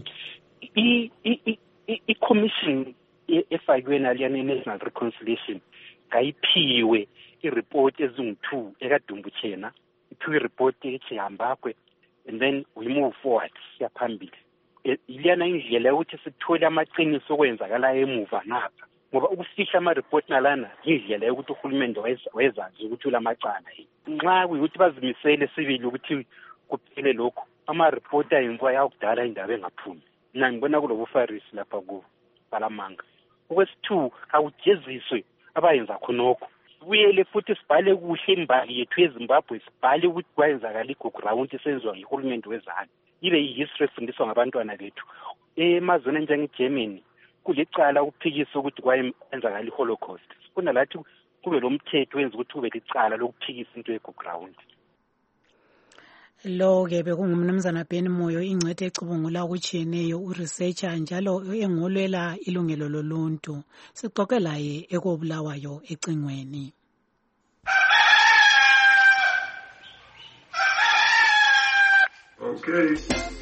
I-commission efakiwe naliyana National Reconciliation kayiphiwe i-report ezingu-2 ekadumbuthena, iphiwe i-report echihambakwe, and then we move forward siyaphambili. Iliyana indlela ukuthi sithole amaqiniso okwenzakalayo emuva ngapha ngoba ukufihla ama-report nalana indlela yokuthi uhulumende wayezazi ukuthi ulamacala. Nxa kuyukuthi bazimisele sibili ukuthi kuphele lokho ama-report ayenziwa yakudala indaba engaphumi. Mina ngibona kulobufarisi lapha kuBalamanga. Okwesithu awujeziswe abayenza khonokho. Buyele futhi sibhale kuhle imbali yethu eZimbabwe, sibhale ukuthi kwayenzakala iGugurawundi senziwa yihulumende wezana. Ibe yihistory efundiswa ngabantwana bethu. Emazweni njengeGermany kulicala ukuphikisa ukuthi kwayenzakala iHolocaust. Kunalathi kube lo mthetho wenza ukuthi kube licala lokuphikisa into yeGugurawundi. Lo-ke bekungumnumzana Ben Moyo ingcwethe ecubungula okutshiyeneyo uresearcher njalo engolwela ilungelo loluntu. Sixoxe laye ekoBulawayo ecingweni. Okay.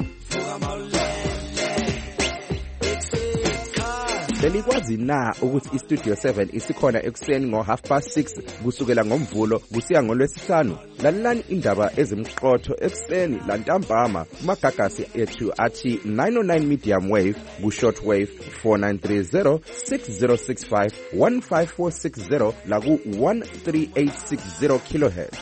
Belikwazi na ukuthi iStudio 7 isikhona ekuseni ngo6:30 kusukela ngomvulo kusiya ngolwesihlanu? Lalelani indaba ezimqotho ekuseni lantambama kumagagasi ethu athi 909 medium wave ku-short wave 4930 6065 15460 laku 13860 kilohertz.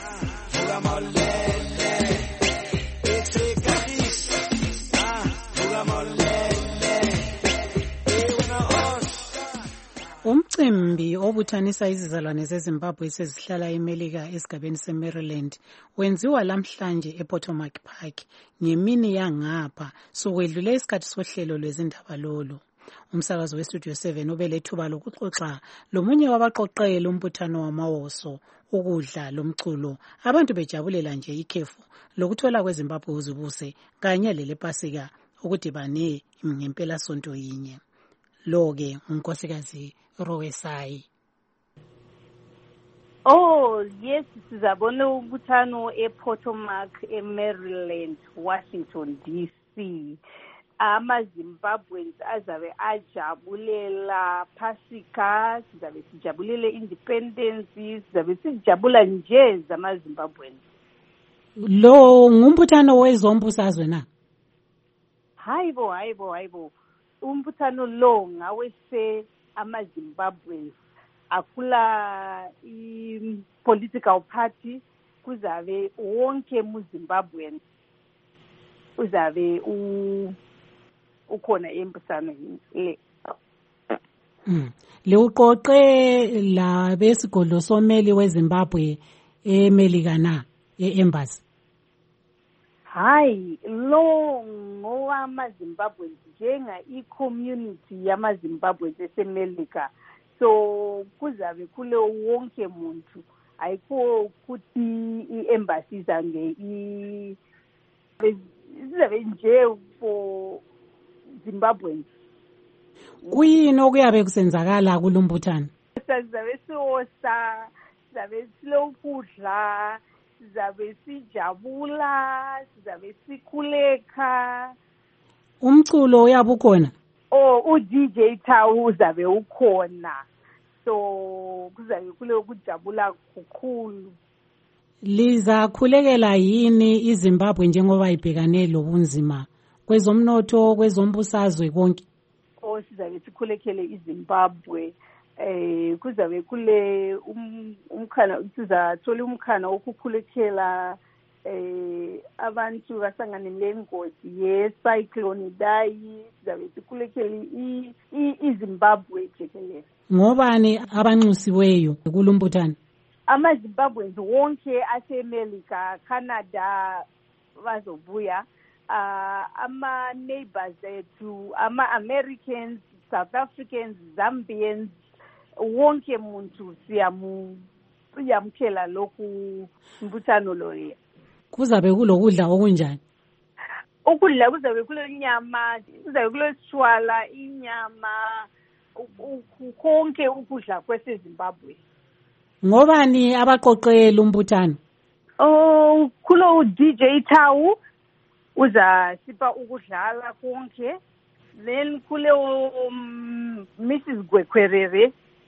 Umcimbi obuthanisa izizalwane zeZimbabwe sezihlala eMelika esigabeni seMaryland wenziwa lamhlanje ePotomac Park ngemini yangapha sokwedlule isikhathi sohlelo lwezindaba lolu. Umsakazo weStudio 7 ubelethuba lokuxoxa lomunye wabaqoqeli umbuthano wamawoso ukudla lomculo abantu bejabulela nje ikhefu lokuthola kweZimbabwe uzibuse kanye lelepasika ukudibane ngempela sonto yinye. Lo-ke unkosikazi Rowesai. Oh yes, sizabona ubuthano ePotomac eMaryland, Washington DC. Ama-Zimbabweans azabe ajabulela Pasika, sizabe sijabulele independence, sizabe sijabula nje zama-Zimbabweans. Lo ngumbuthano wezombusazwe na? Hayibo. Umbuthano lo ngawese ama-Zimbabweans akula i-political party, kuzabe wonke mu-Zimbabwean uzabe ukhona embusano le. Le uqoqe la besigodlo someli weZimbabwe eMelika na e-embassy? Hayi, lo ngowama-Zimbabweans njenga i-community yama-Zimbabweans eseMelika. So kuzabe kule wonke muntu ayikho ukuthi i-embassy zange sizabe nje for Zimbabweans. Kuyini okuyabe kusenzakala kulumbuthano? Sizabe siwosa, sizabe silokudla, sizabe sijabula, sizabe sikhuleka. Umculo uyabe ukhona? U-DJ Thawu uzabe ukhona. So kuzabe kule ukujabula kukhulu. Liza khulekela yini iZimbabwe njengoba ibhekane lobunzima kwezomnotho, kwezombusazwe konke? Sizabe sikhulekele iZimbabwe. Kuzabe kule umkhana, sizathola umkhana wokukhulekela abantu basangane ingozi ye-cyclone Idai. Sizabe sikhulekele iZimbabwe jikelele. Ngobani abanxusiweyo kulumbuthano? AmaZimbabweans wonke aseMelika, Canada bazobuya, ama-neighbors ethu, ama-Americans, South Africans, Zambians, wonke muntu siyamkhela lokhu mbuthano loya. Kuzabe kulokudla okunjani? Ukudla kuzabe kulenyama, kuzabe kulesishwala, inyama, konke ukudla kwaseZimbabwe. Ngobani abaqoqela umbuthano? Kulo DJ Thawu uzasipha ukudlala konke. Then kule Mrs. Gwekwerere.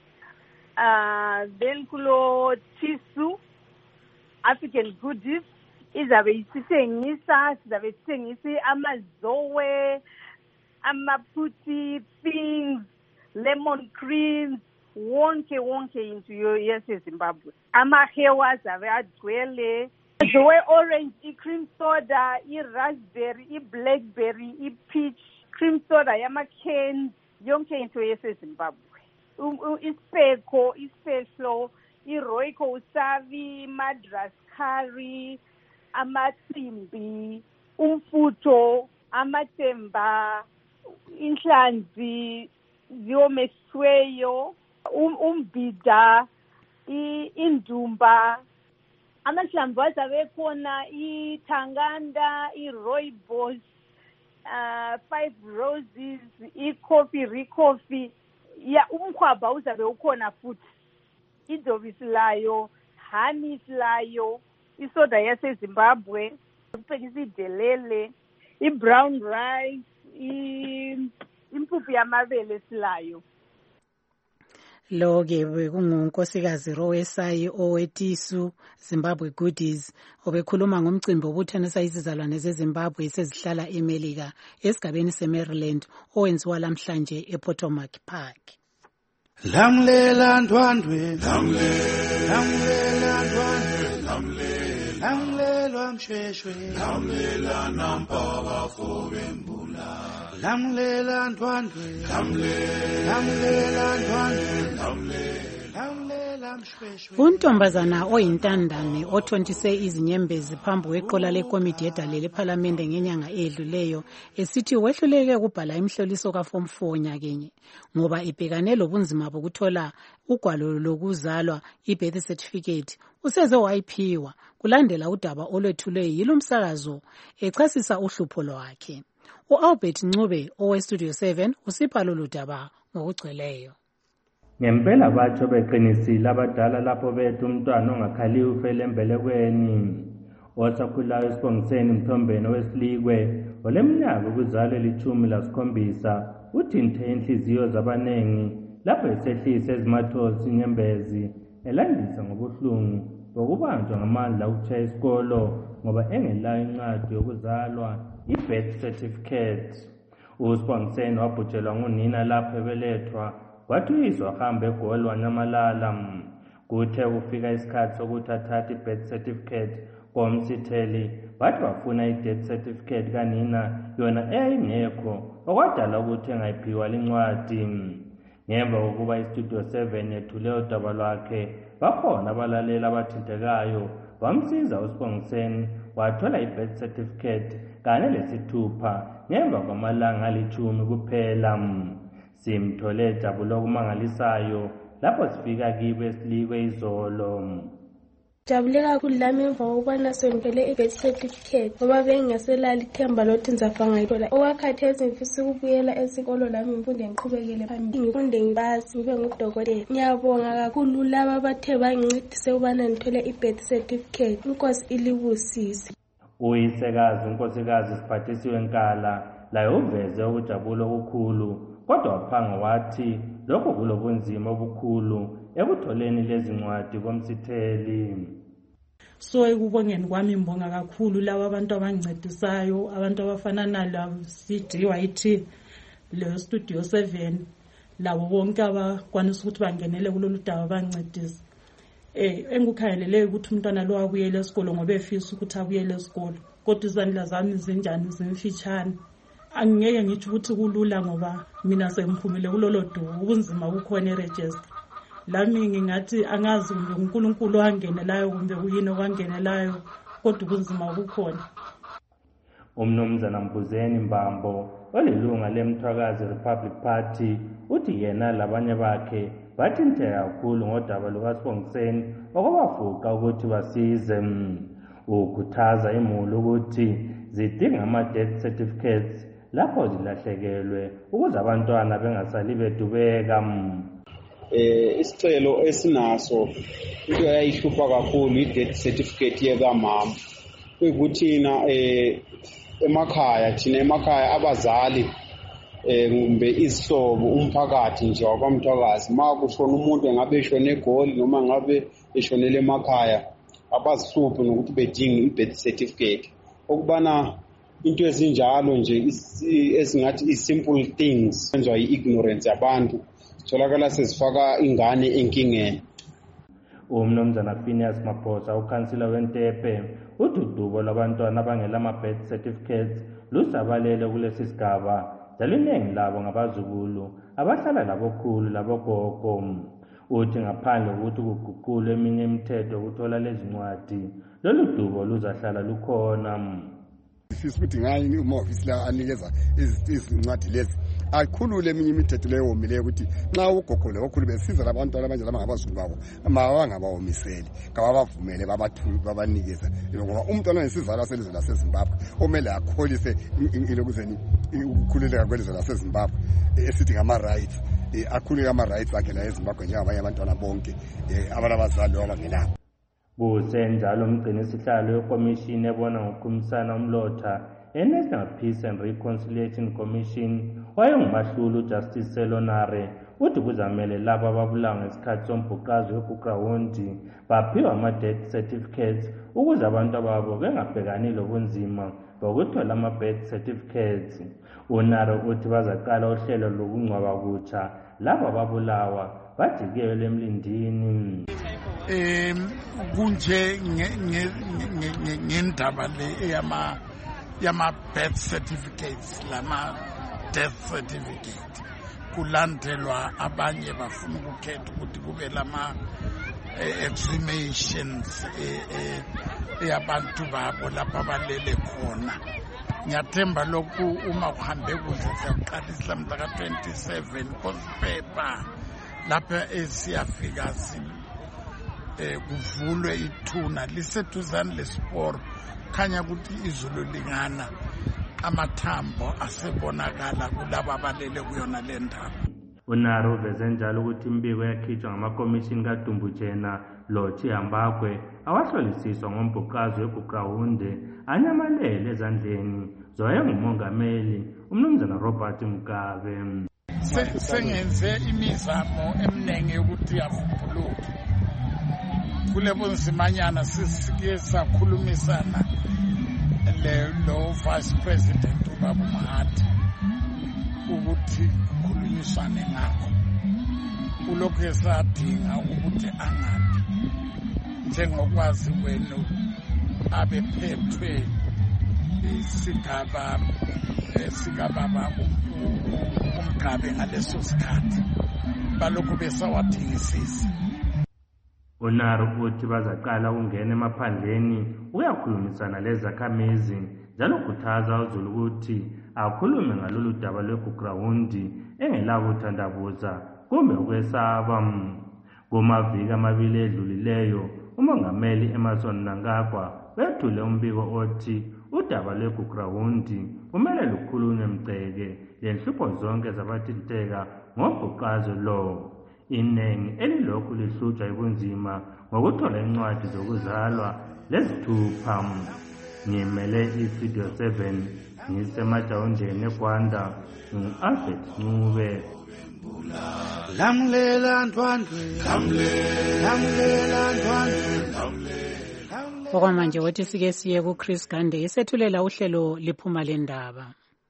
Then kulo Tisu African Goodies. Izabe isithengisa, sizabe sithengisa amazowe, amaphuti, things, lemon creams, wonke into yaseZimbabwe. Amahewa azabe agcwele, zowe orange, i-cream soda, i-raspberry, i-blackberry, i-peach, cream soda yama-cans, yonke into yaseZimbabwe. Ispeko, ispehlo, i-royco usavi, madras curry, amatsimbi, umfuto, amatemba, inhlanzi ziyomesiweyo, umbida, indumba, amahlamvu azabe khona, ithanganda, i-rooibos, 5 roses, i-coffee, recoffee, ya umkhwabha uzabe ukhona futhi, idobisi layo, honey layo, isoda yaseZimbabwe, ukupekisa idelele, i-brown rice, impuphu yamabele silayo. Lo-ke bekungunkosikazi Rowesayi owetisu Zimbabwe Goodies obekhuluma ngomcimbi obuthanisa izizalwane zeZimbabwe sezihlala eMelika esigabeni seMaryland owenziwa lamhlanje ePotomac Park. Lamlela ndwandwe, lamlela ndwandwe, lamlela msheshwe, lamlela nampaba fobembula, lamlela ndwandwe, lamlela ndwandwe, lamlela msheshwe. Untombazana oyintandane othontise izinyembezi phambi kweqola lekomiti yedalela ephalamende ngenyanga edluleyo esithi wehluleke ukubhala imhloliso kaForm 4 nyakenye ngoba ibhekane lobunzima bokuthola ugwalo lokuzalwa i-birth certificate useze wayiphiwa kulandela udaba olwethulwe yilomsakazo echasisa uhlupho lwakhe. U-Albert Ncube oweStudio 7 usipha lolu daba ngokugcweleyo. Ngempela batsho beqinisile abadala lapho bethu umntwana ongakhaliyo ufele embelekweni. Osakhulayo Sibongiseni Mthombeni wesilikwe oleminyaka ukuzalwa 17 uthinte inhliziyo zabanengi lapho esehlisa ezimathosi inyembezi elandisa ngobuhlungu bokubanjwa ngamandla ukutshaya isikolo ngoba engelayo incwadi yokuzalwa i-birth certificate. uSibongiseni wabhujelwa ngunina lapho ebelethwa wathi uyise wahamba eGoli wanyamalala. Kuthe kufika isikhathi sokuthi athathe i-birth certificate komsitheli bathi bafuna i-death certificate kanina yona eyayingekho okwadala ukuthi engayiphiwa lincwadi. Ngemva kokuba iStudio 7 yethule udaba lwakhe bakhona abalaleli abathintekayo bamsiza uSibongiseni wathola i-birth certificate kanye lesithupha ngemva kwamalanga 10 kuphela. Simthole jabulo okumangalisayo lapho sifika kibe esilikwe izolo. Jabule kakhulu lami emva kokubana sengipele i-birth certificate ngoba bengingaselali ithemba lokuthi ngizafa ngayithola. Okwakhathesi ngifisa ukubuyela esikolo lami ngifunde ngiqhubekele phambili, ngifunde ngibazi ngibe ngudokotela. Ngiyabonga kakhulu laba abathe bangincedise ukubana ngithole i-birth certificate. Inkosi ilibusise. Uyisekazi unkosikazi Siphathisiwe Nkala laye uveze ukujabula okukhulu, kodwa waphanga wathi lokho kulobunzima obukhulu ekutholeni lezi ncwadi komsitheli. So ekubongeni kwami ngibonga kakhulu laba abantu abangincedisayo, abantu abafana nala CDYT, le Studio 7, labo bonke abakwanisa ukuthi bangenele kulolu daba abangincedisa. Engikukhangelele ukuthi umntwana lo abuyele esikolo ngoba efisa ukuthi abuyele esikolo, kodwa izandla zami zinjani zimfitshane. Angeke ngithi ukuthi kulula ngoba mina sengiphumile kulolo dubo, ubunzima bukhona eregister. Lami ngingathi angazi kumbe uNkulunkulu wangenelayo kumbe kuyini okwangenelayo, kodwa ubunzima bukhona. Umnumzana Mbuzeni Mbambo olilunga leMthwakazi Republic Party uthi yena labanye bakhe bathinteka kakhulu ngodaba lukaSibongiseni okwabafuqa ukuthi basize. Ukhuthaza imuli ukuthi zidinga ama-death certificates lapho zilahlekelwe ukuze abantwana bengasali bedubeka. Isicelo esinaso into yayihlupha kakhulu i-death certificate yekamama, kuyikuthina emakhaya abazali kumbe izihlobo umphakathi nje wakwaMthwakazi ma kushona umuntu engabe eshone eGoli noma ngabe eshonele emakhaya abazihluphi nokuthi bedinga i-birth certificate, okubana into ezinjalo nje esingathi i-simple things enziwa i-ignorance yabantu zitholakala sezifaka ingane enkingeni. Umnumzana Phineas Maphosa ukhansila weNtepe uthi udubo lwabantwana abangela ama-birth certificates lusabalele kulesi sigaba, njalo iningi labo ngabazukulu abahlala labokhulu labogogo. Uthi ngaphandle kokuthi kuguqulwe eminye imithetho ukuthola lezi ncwadi, lolu dubo luzahlala lukhona. Sifisa ukuthi ngani umahhovisi la anikeza izincwadi lezi akhulule eminye imithetho leyo womileyo ukuthi nxa ugogo lokhulu besiza labantwana abanje labangabazukulu babo mabangabawomiseli ngabavumele babanikeza, ngoba umntwana nesizalwa selizwe laseZimbabwe omele akholise ilokuzeni ukukhululeka kwelizwe laseZimbabwe esithi ngama-rights, akhululeke ama-rights akhe la eZimbabwe njengabanye abantwana bonke abalabazali abangenabo. Kusenjalo umgcinisihlalo wekomishini ebona ngokukhulumisana umlotha eNational Peace and Reconciliation Commission wayengumahlulu uJustice Selonare uthi kuzamele laba ababulawa ngesikhathi sombhuqazo weGugurawundi baphiwa ama-death certificates ukuze abantu babo bengabhekani lobunzima bokuthola ama-birth certificates. UNare uthi bazaqala uhlelo lokungcwaba kutsha laba ababulawa bajikelwe emlindini. Kunje ngendaba le yama-birth certificates lama-death certificate kulandelwa abanye bafuna ukukhetha ukuthi kube lama-exhumations yabantu babo lapha balele khona. Ngiyathemba lokhu uma kuhambe kuhle siyaqalisa mhla ka-27 kosiphepha lapha esiyafika kuvulwe ithuna liseduzane lesiporo, khanya ukuthi izulu lingana, amathambo asebonakala kulabo abalele kuyona le ndawo. UNare uveze njalo ukuthi imbiko yakhitshwa ngamakomishini kaDumbutshena loTshihambagwe awahlolisiswa ngombhuqazo weGugurawundi anyamalele ezandleni zowayengumongameli umnumzana Robert Mugabe. Sengenze imizamo eminingi yokuthi avumbuluke kule bunzimanyana. Sisike sakhulumisana lo vice president uBaba Mahathi ukuthi kukhulunyiswane ngakho. Ulokhu esadinga ukuthi angaphi njengokwazi kwenu abephethwe isigaba sikababa uMgabe ngaleso sikhathi balokhu besawadingisisa. UNare uthi bazaqala ukungena emaphandleni uyakhulumisana lezakhamizi, njalo ukhuthaza uZulu ukuthi akhulume ngalolu daba lweGugurawundi engelabo uthandabuza kumbe ukwesaba. Kumaviki amabili edlulileyo umongameli Emerson Mnangagwa wethule umbiko othi udaba lweGugurawundi kumele lukhulunywe mgceke lenhlupho zonke zabathinteka ngobhuqazo lo. Inengi elilokhu lihlutshwa ibunzima ngokuthola incwadi zokuzalwa lezithupha. Ngimele iStudio 7 ngisemajawundeni eGwanda ngu-Alfred Ncube. Lamlela Ndwandwe, lamlela Ndwandwe. Okwamanje wothi sike siye kuChris Gande isethulela uhlelo liphuma lendaba.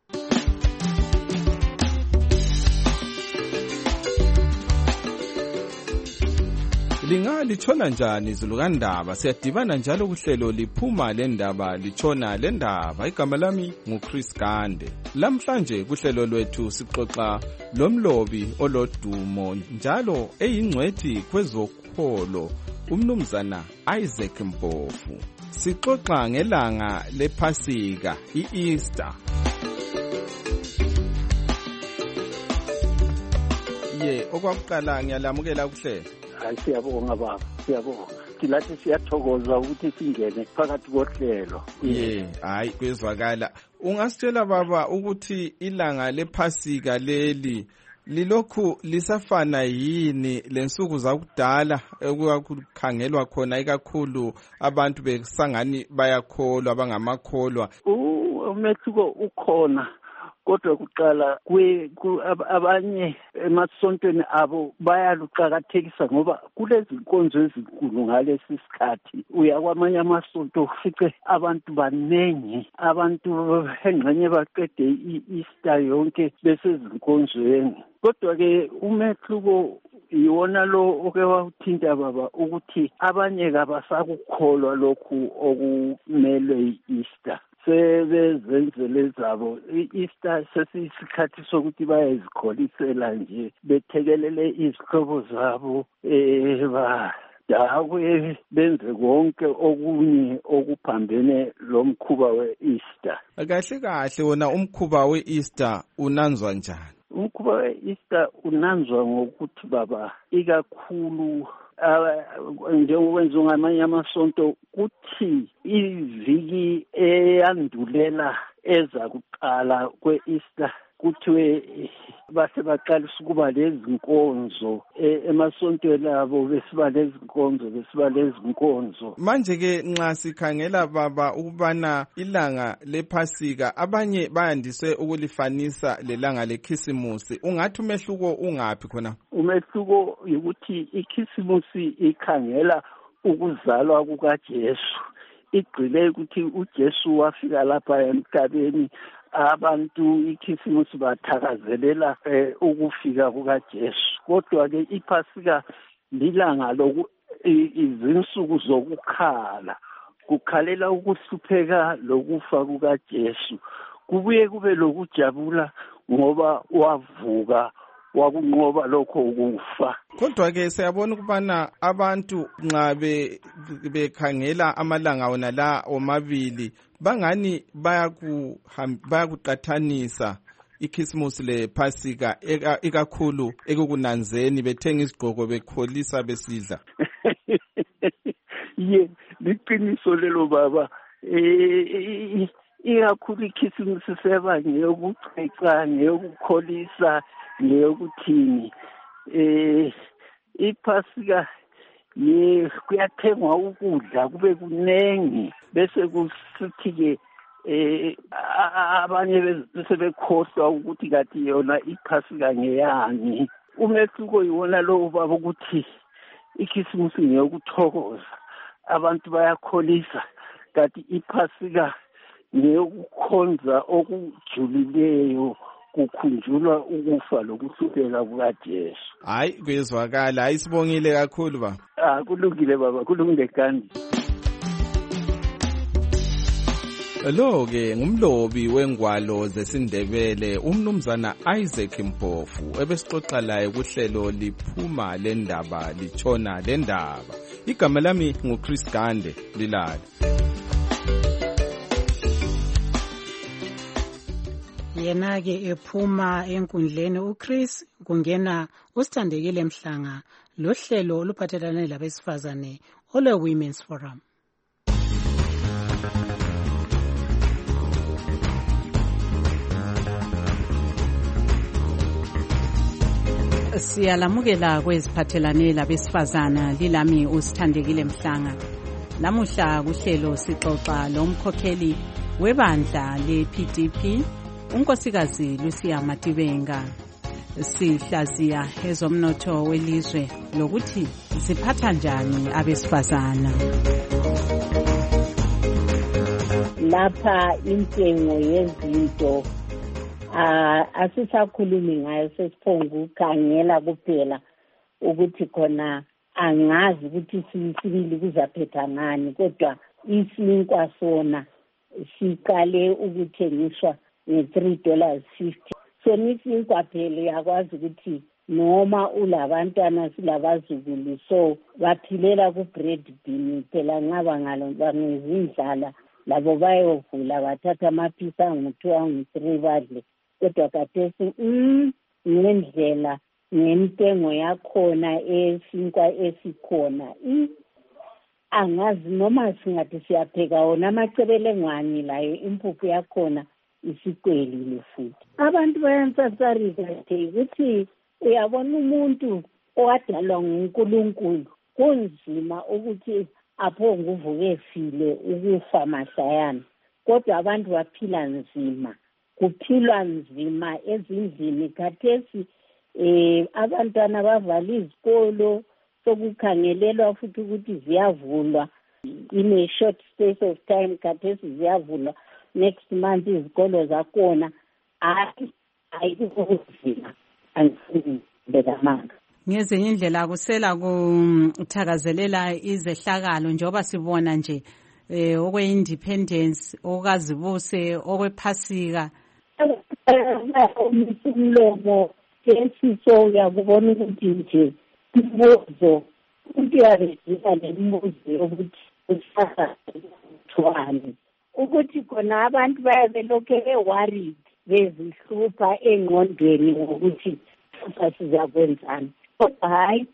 Litshona njani izulu kandaba? Siyadibana njalo kuhlelo liphuma lendaba litshona lendaba. Igama lami nguChris Gande. Lamhlanje kuhlelo lwethu sixoxa lomlobi olodumo njalo eyingcwethi kwezokholo umnumzana Isaac Mpofu. Sixoxa ngelanga lePhasika, iEaster. Okwakuqala ngiyalamukela kuhlelo. Hayi siyabonga baba, siyabonga. Silathi siyathokoza ukuthi singene phakathi kohlelo. Hayi kwezwakala. Ungasitshela baba ukuthi ilanga lePhasika leli lilokhu lisafana yini lensuku zakudala ekukhangelwa khona ikakhulu abantu besangani bayakholwa abangamakholwa? Umehluko ukhona. Kodwa kuqala abanye emasontweni abo bayaluqakathekisa ngoba kulezi nkonzo ezinkulu ngalesi sikhathi uyakwamanye amasonto ufice abantu banengi, abantu engxenye baqede i-Easter yonke besezinkonzweni. Kodwa-ke umehluko iwona lo oke wawuthinta baba ukuthi abanye kabasakukholwa lokhu okumelwe i-Easter. Sebezenzele zabo i-Easter sesiyisikhathi sokuthi bayazikholisela nje bethekelele izihlobo zabo badakwe benze konke okunye okuphambene lo mkhuba we-Easter. Kahle kahle wona umkhuba we-Easter unanzwa njani? Umkhuba we-Easter unanzwa ngokuthi baba ikakhulu njengokwenza ngamanye amasonto kuthi iviki eyandulela eza kuqala kwe-Easter kuthiwe base baqalisa ukuba lezinkonzo emasontweni abo besiba lezinkonzo. Manje-ke nxa sikhangela baba ukubana ilanga lePhasika abanye bayandise ukulifanisa lelanga leKhisimusi, ungathi umehluko ungaphi khona? Umehluko ukuthi iKhisimusi ikhangela ukuzalwa kukaJesu, igxile ukuthi uJesu wafika lapha emhlabeni, abantu iKhisimusi bathakazelela ukufika kukaJesu. Kodwa-ke iPhasika lilanga izinsuku zokukhala, kukhalela ukuhlupheka lokufa kukaJesu. Kubuye kube lokujabula ngoba wavuka wakunqoba lokho ukufa. Kodwa-ke siyabona ukubana abantu nxa bekhangela amalanga wona la omabili bangani bayakuqathanisa iKhisimusi lePhasika ikakhulu ekukunanzeni bethenga izigqoko bekholisa besidla. Liqiniso lelo baba. Ikakhulu iKhisimusi seba ngeyokuceca, ngeyokukholisa, ngeyokuthini. iPhasika kuyathengwa ukudla kube kunengi bese kusithi-ke abanye sebekhohlwa ukuthi kathi yona iPhasika ngeyani. Umehluko yiwona lowo baba ukuthi iKhisimusi ngeyokuthokoza, abantu bayakholisa, kanti iPhasika ngeyokukhonza okujulileyo, kukhunjulwa ukufa lokuhlupheka kukaJesu. Hayi kwezwakala, hayi sibongile kakhulu ba. Kulungile baba, kulungile kandi. Lo-ke ngumlobi wengwalo zesiNdebele umnumzana Isaac Mpofu ebesixoxa laye kuhlelo liphuma lendaba litshona lendaba. Igama lami nguChris Gande lilala. Yena-ke ephuma enkundleni uChris kungena uSithandekile Mhlanga lohlelo oluphathelane labesifazane olwe-Women's Forum. Siyalamukela kweziphathelane labesifazana lilami uSithandekile Mhlanga. Namuhla kuhlelo sixoxa lomkhokheli webandla le-PDP unkosikazi Lucia Matibenga. Sihlaziya ezomnotho welizwe lokuthi ziphatha njani abesifazana. Lapha intengo yezinto asisakhulumi ngayo, sesiphonga ukukhangela kuphela ukuthi khona angazi ukuthi sibili kuzaphetha ngani, kodwa isinkwa sona siqale ukuthengiswa nge$3.50. So nisinkwa phela yakwazi ukuthi noma ulabantwana silabazukulu so baphilela ku-bread bin phela nqaba ngalo bangezindlala labo bayovula bathatha amaphisi angu-2 angu-3 badle, kodwa kathesi ngendlela ngentengo yakhona esinkwa esikhona angazi noma singathi siyapheka wona amacebelengwane layo impuphu yakhona isikwelile futhi. Abantu bayansasarisa ukuthi uyabona umuntu owadalwa nguNkulunkulu kunzima ukuthi aphonge uvuke efile ukufa mahlayana, kodwa abantu baphila nzima, kuphilwa nzima ezindlini khathesi. Abantwana bavala izikolo sokukhangelelwa futhi ukuthi ziyavulwa in a short space of time, khathesi ziyavulwa next month izikolo zakhona. Ayikuzima angibekamanga ngezinye indlela kusela kuthakazelela izehlakalo njengoba sibona nje okwe-independence, okazibuse, okwephasika. Umlomo esiso uyakubona ukuthi nje imibuzo umuntu uyabedinga nemibuzo yokuthi usahani ukuthi khona abantu bayabelokhe be-worried bezihlupha engqondweni ngokuthi sizakwenzani. Kodwa hayi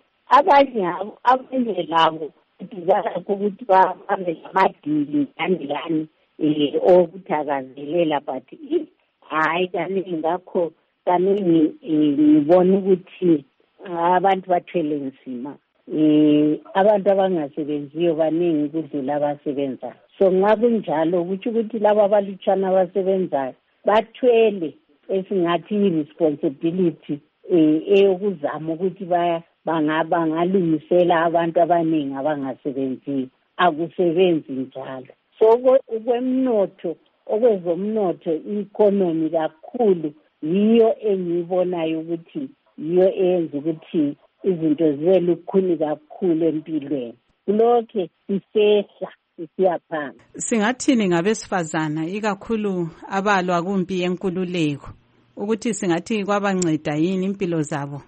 abanye labo kudizakho ukuthi babe namadili ngani okuthakazelela, but hayi kaningi ngakho kaningi ngibona ukuthi abantu bathwele nzima. Abantu abangasebenziyo baningi kudlula abasebenzayo. So nxa kunjalo kutsho ukuthi laba abalutshwana abasebenzayo bathwele esingathi i-responsibility eyokuzama ukuthi bangalungisela abantu abaningi abangasebenziyo. Akusebenzi njalo. So okwemnotho, okwezomnotho, i-economy kakhulu yiyo engiyibonayo ukuthi yiyo eyenza ukuthi izinto zibe lukhuni kakhulu empilweni. Kulokhe sisehla siyaphansi. Singathini ngabesifazana ikakhulu abalwa kumpi yenkululeko ukuthi singathi kwabanceda yini impilo zabo?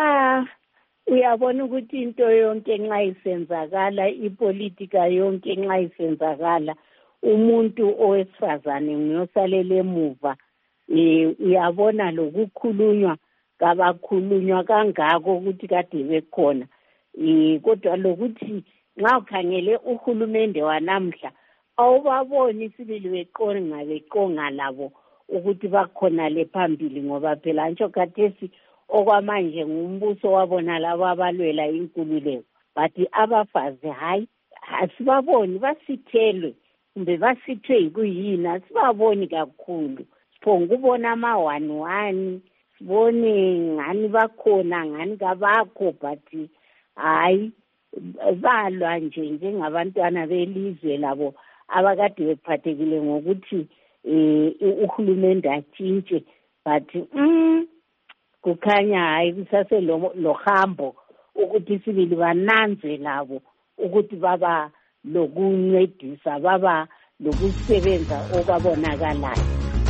Uyabona ukuthi into yonke nxa isenzakala, ipolitika yonke nxa isenzakala, umuntu owesifazane nguyosalela emuva. Uyabona lokukhulunywa kabakhulunywa kangako ukuthi kade bekhona. Kodwa lokuthi nxa ukhangele uhulumende wanamhla awubaboni sibili beqonga labo ukuthi bakhona le phambili, ngoba phela ntsho khathesi okwamanje ngumbuso wabona labo abalwela inkululeko, but abafazi hayi asibaboni, basithelwe kumbe basithwe yikuyini, asibaboni kakhulu. Siphonga ukubona ama-1-1, sibone ngani bakhona ngani kabakho, but hayi balwa nje njengabantwana belizwe labo abakade bephathekile ngokuthi uhulumende atshintshe, but kukhanya hayi kusase lo hambo ukuthi sibili bananzwe labo ukuthi baba lokuncedisa, baba lokusebenza okwabonakalayo.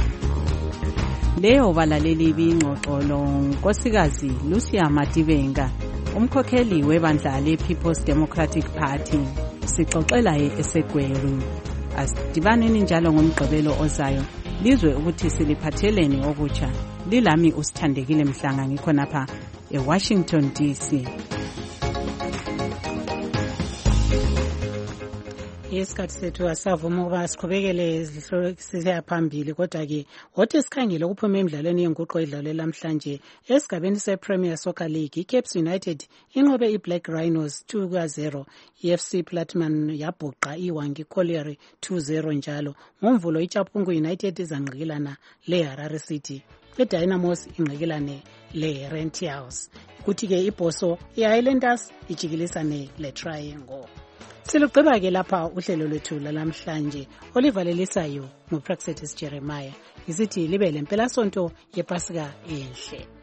Leyo balaleli bingxoxo lonkosikazi Lucia Matibenga, umkhokheli webandla le-People's Democratic Party. Sixoxela eSegweru. Asidibaneni njalo ngomgqibelo ozayo lizwe ukuthi siliphatheleni okutsha. Lilami uSithandekile Mhlanga, ngikhonapha eWashington DC. isikhathi sethu asavuma ukuba siqhubekele sisiya phambili, kodwa-ke wothi sikhangele ukuphuma emidlalweni yenguqo edlalwe lamhlanje esigabeni se-Premier Soccer League. I-Caps United inqobe i-Black Rhinos 2-0, i-FC Platinum yabhuqa iWangi Colliery 2-0 njalo. Ngomvulo iChapungu United izangqikilana le-Harare City, i-Dynamos ingqikilane le-Rentiers, kuthi-ke ibhoso i-Highlanders ijikilisane le-Triangle. Silugqiba-ke lapha uhlelo lwethu lalamhlanje olivalelisayo nguPraxetis Jeremiah. Isithi libe lempelasonto yePasika enhle.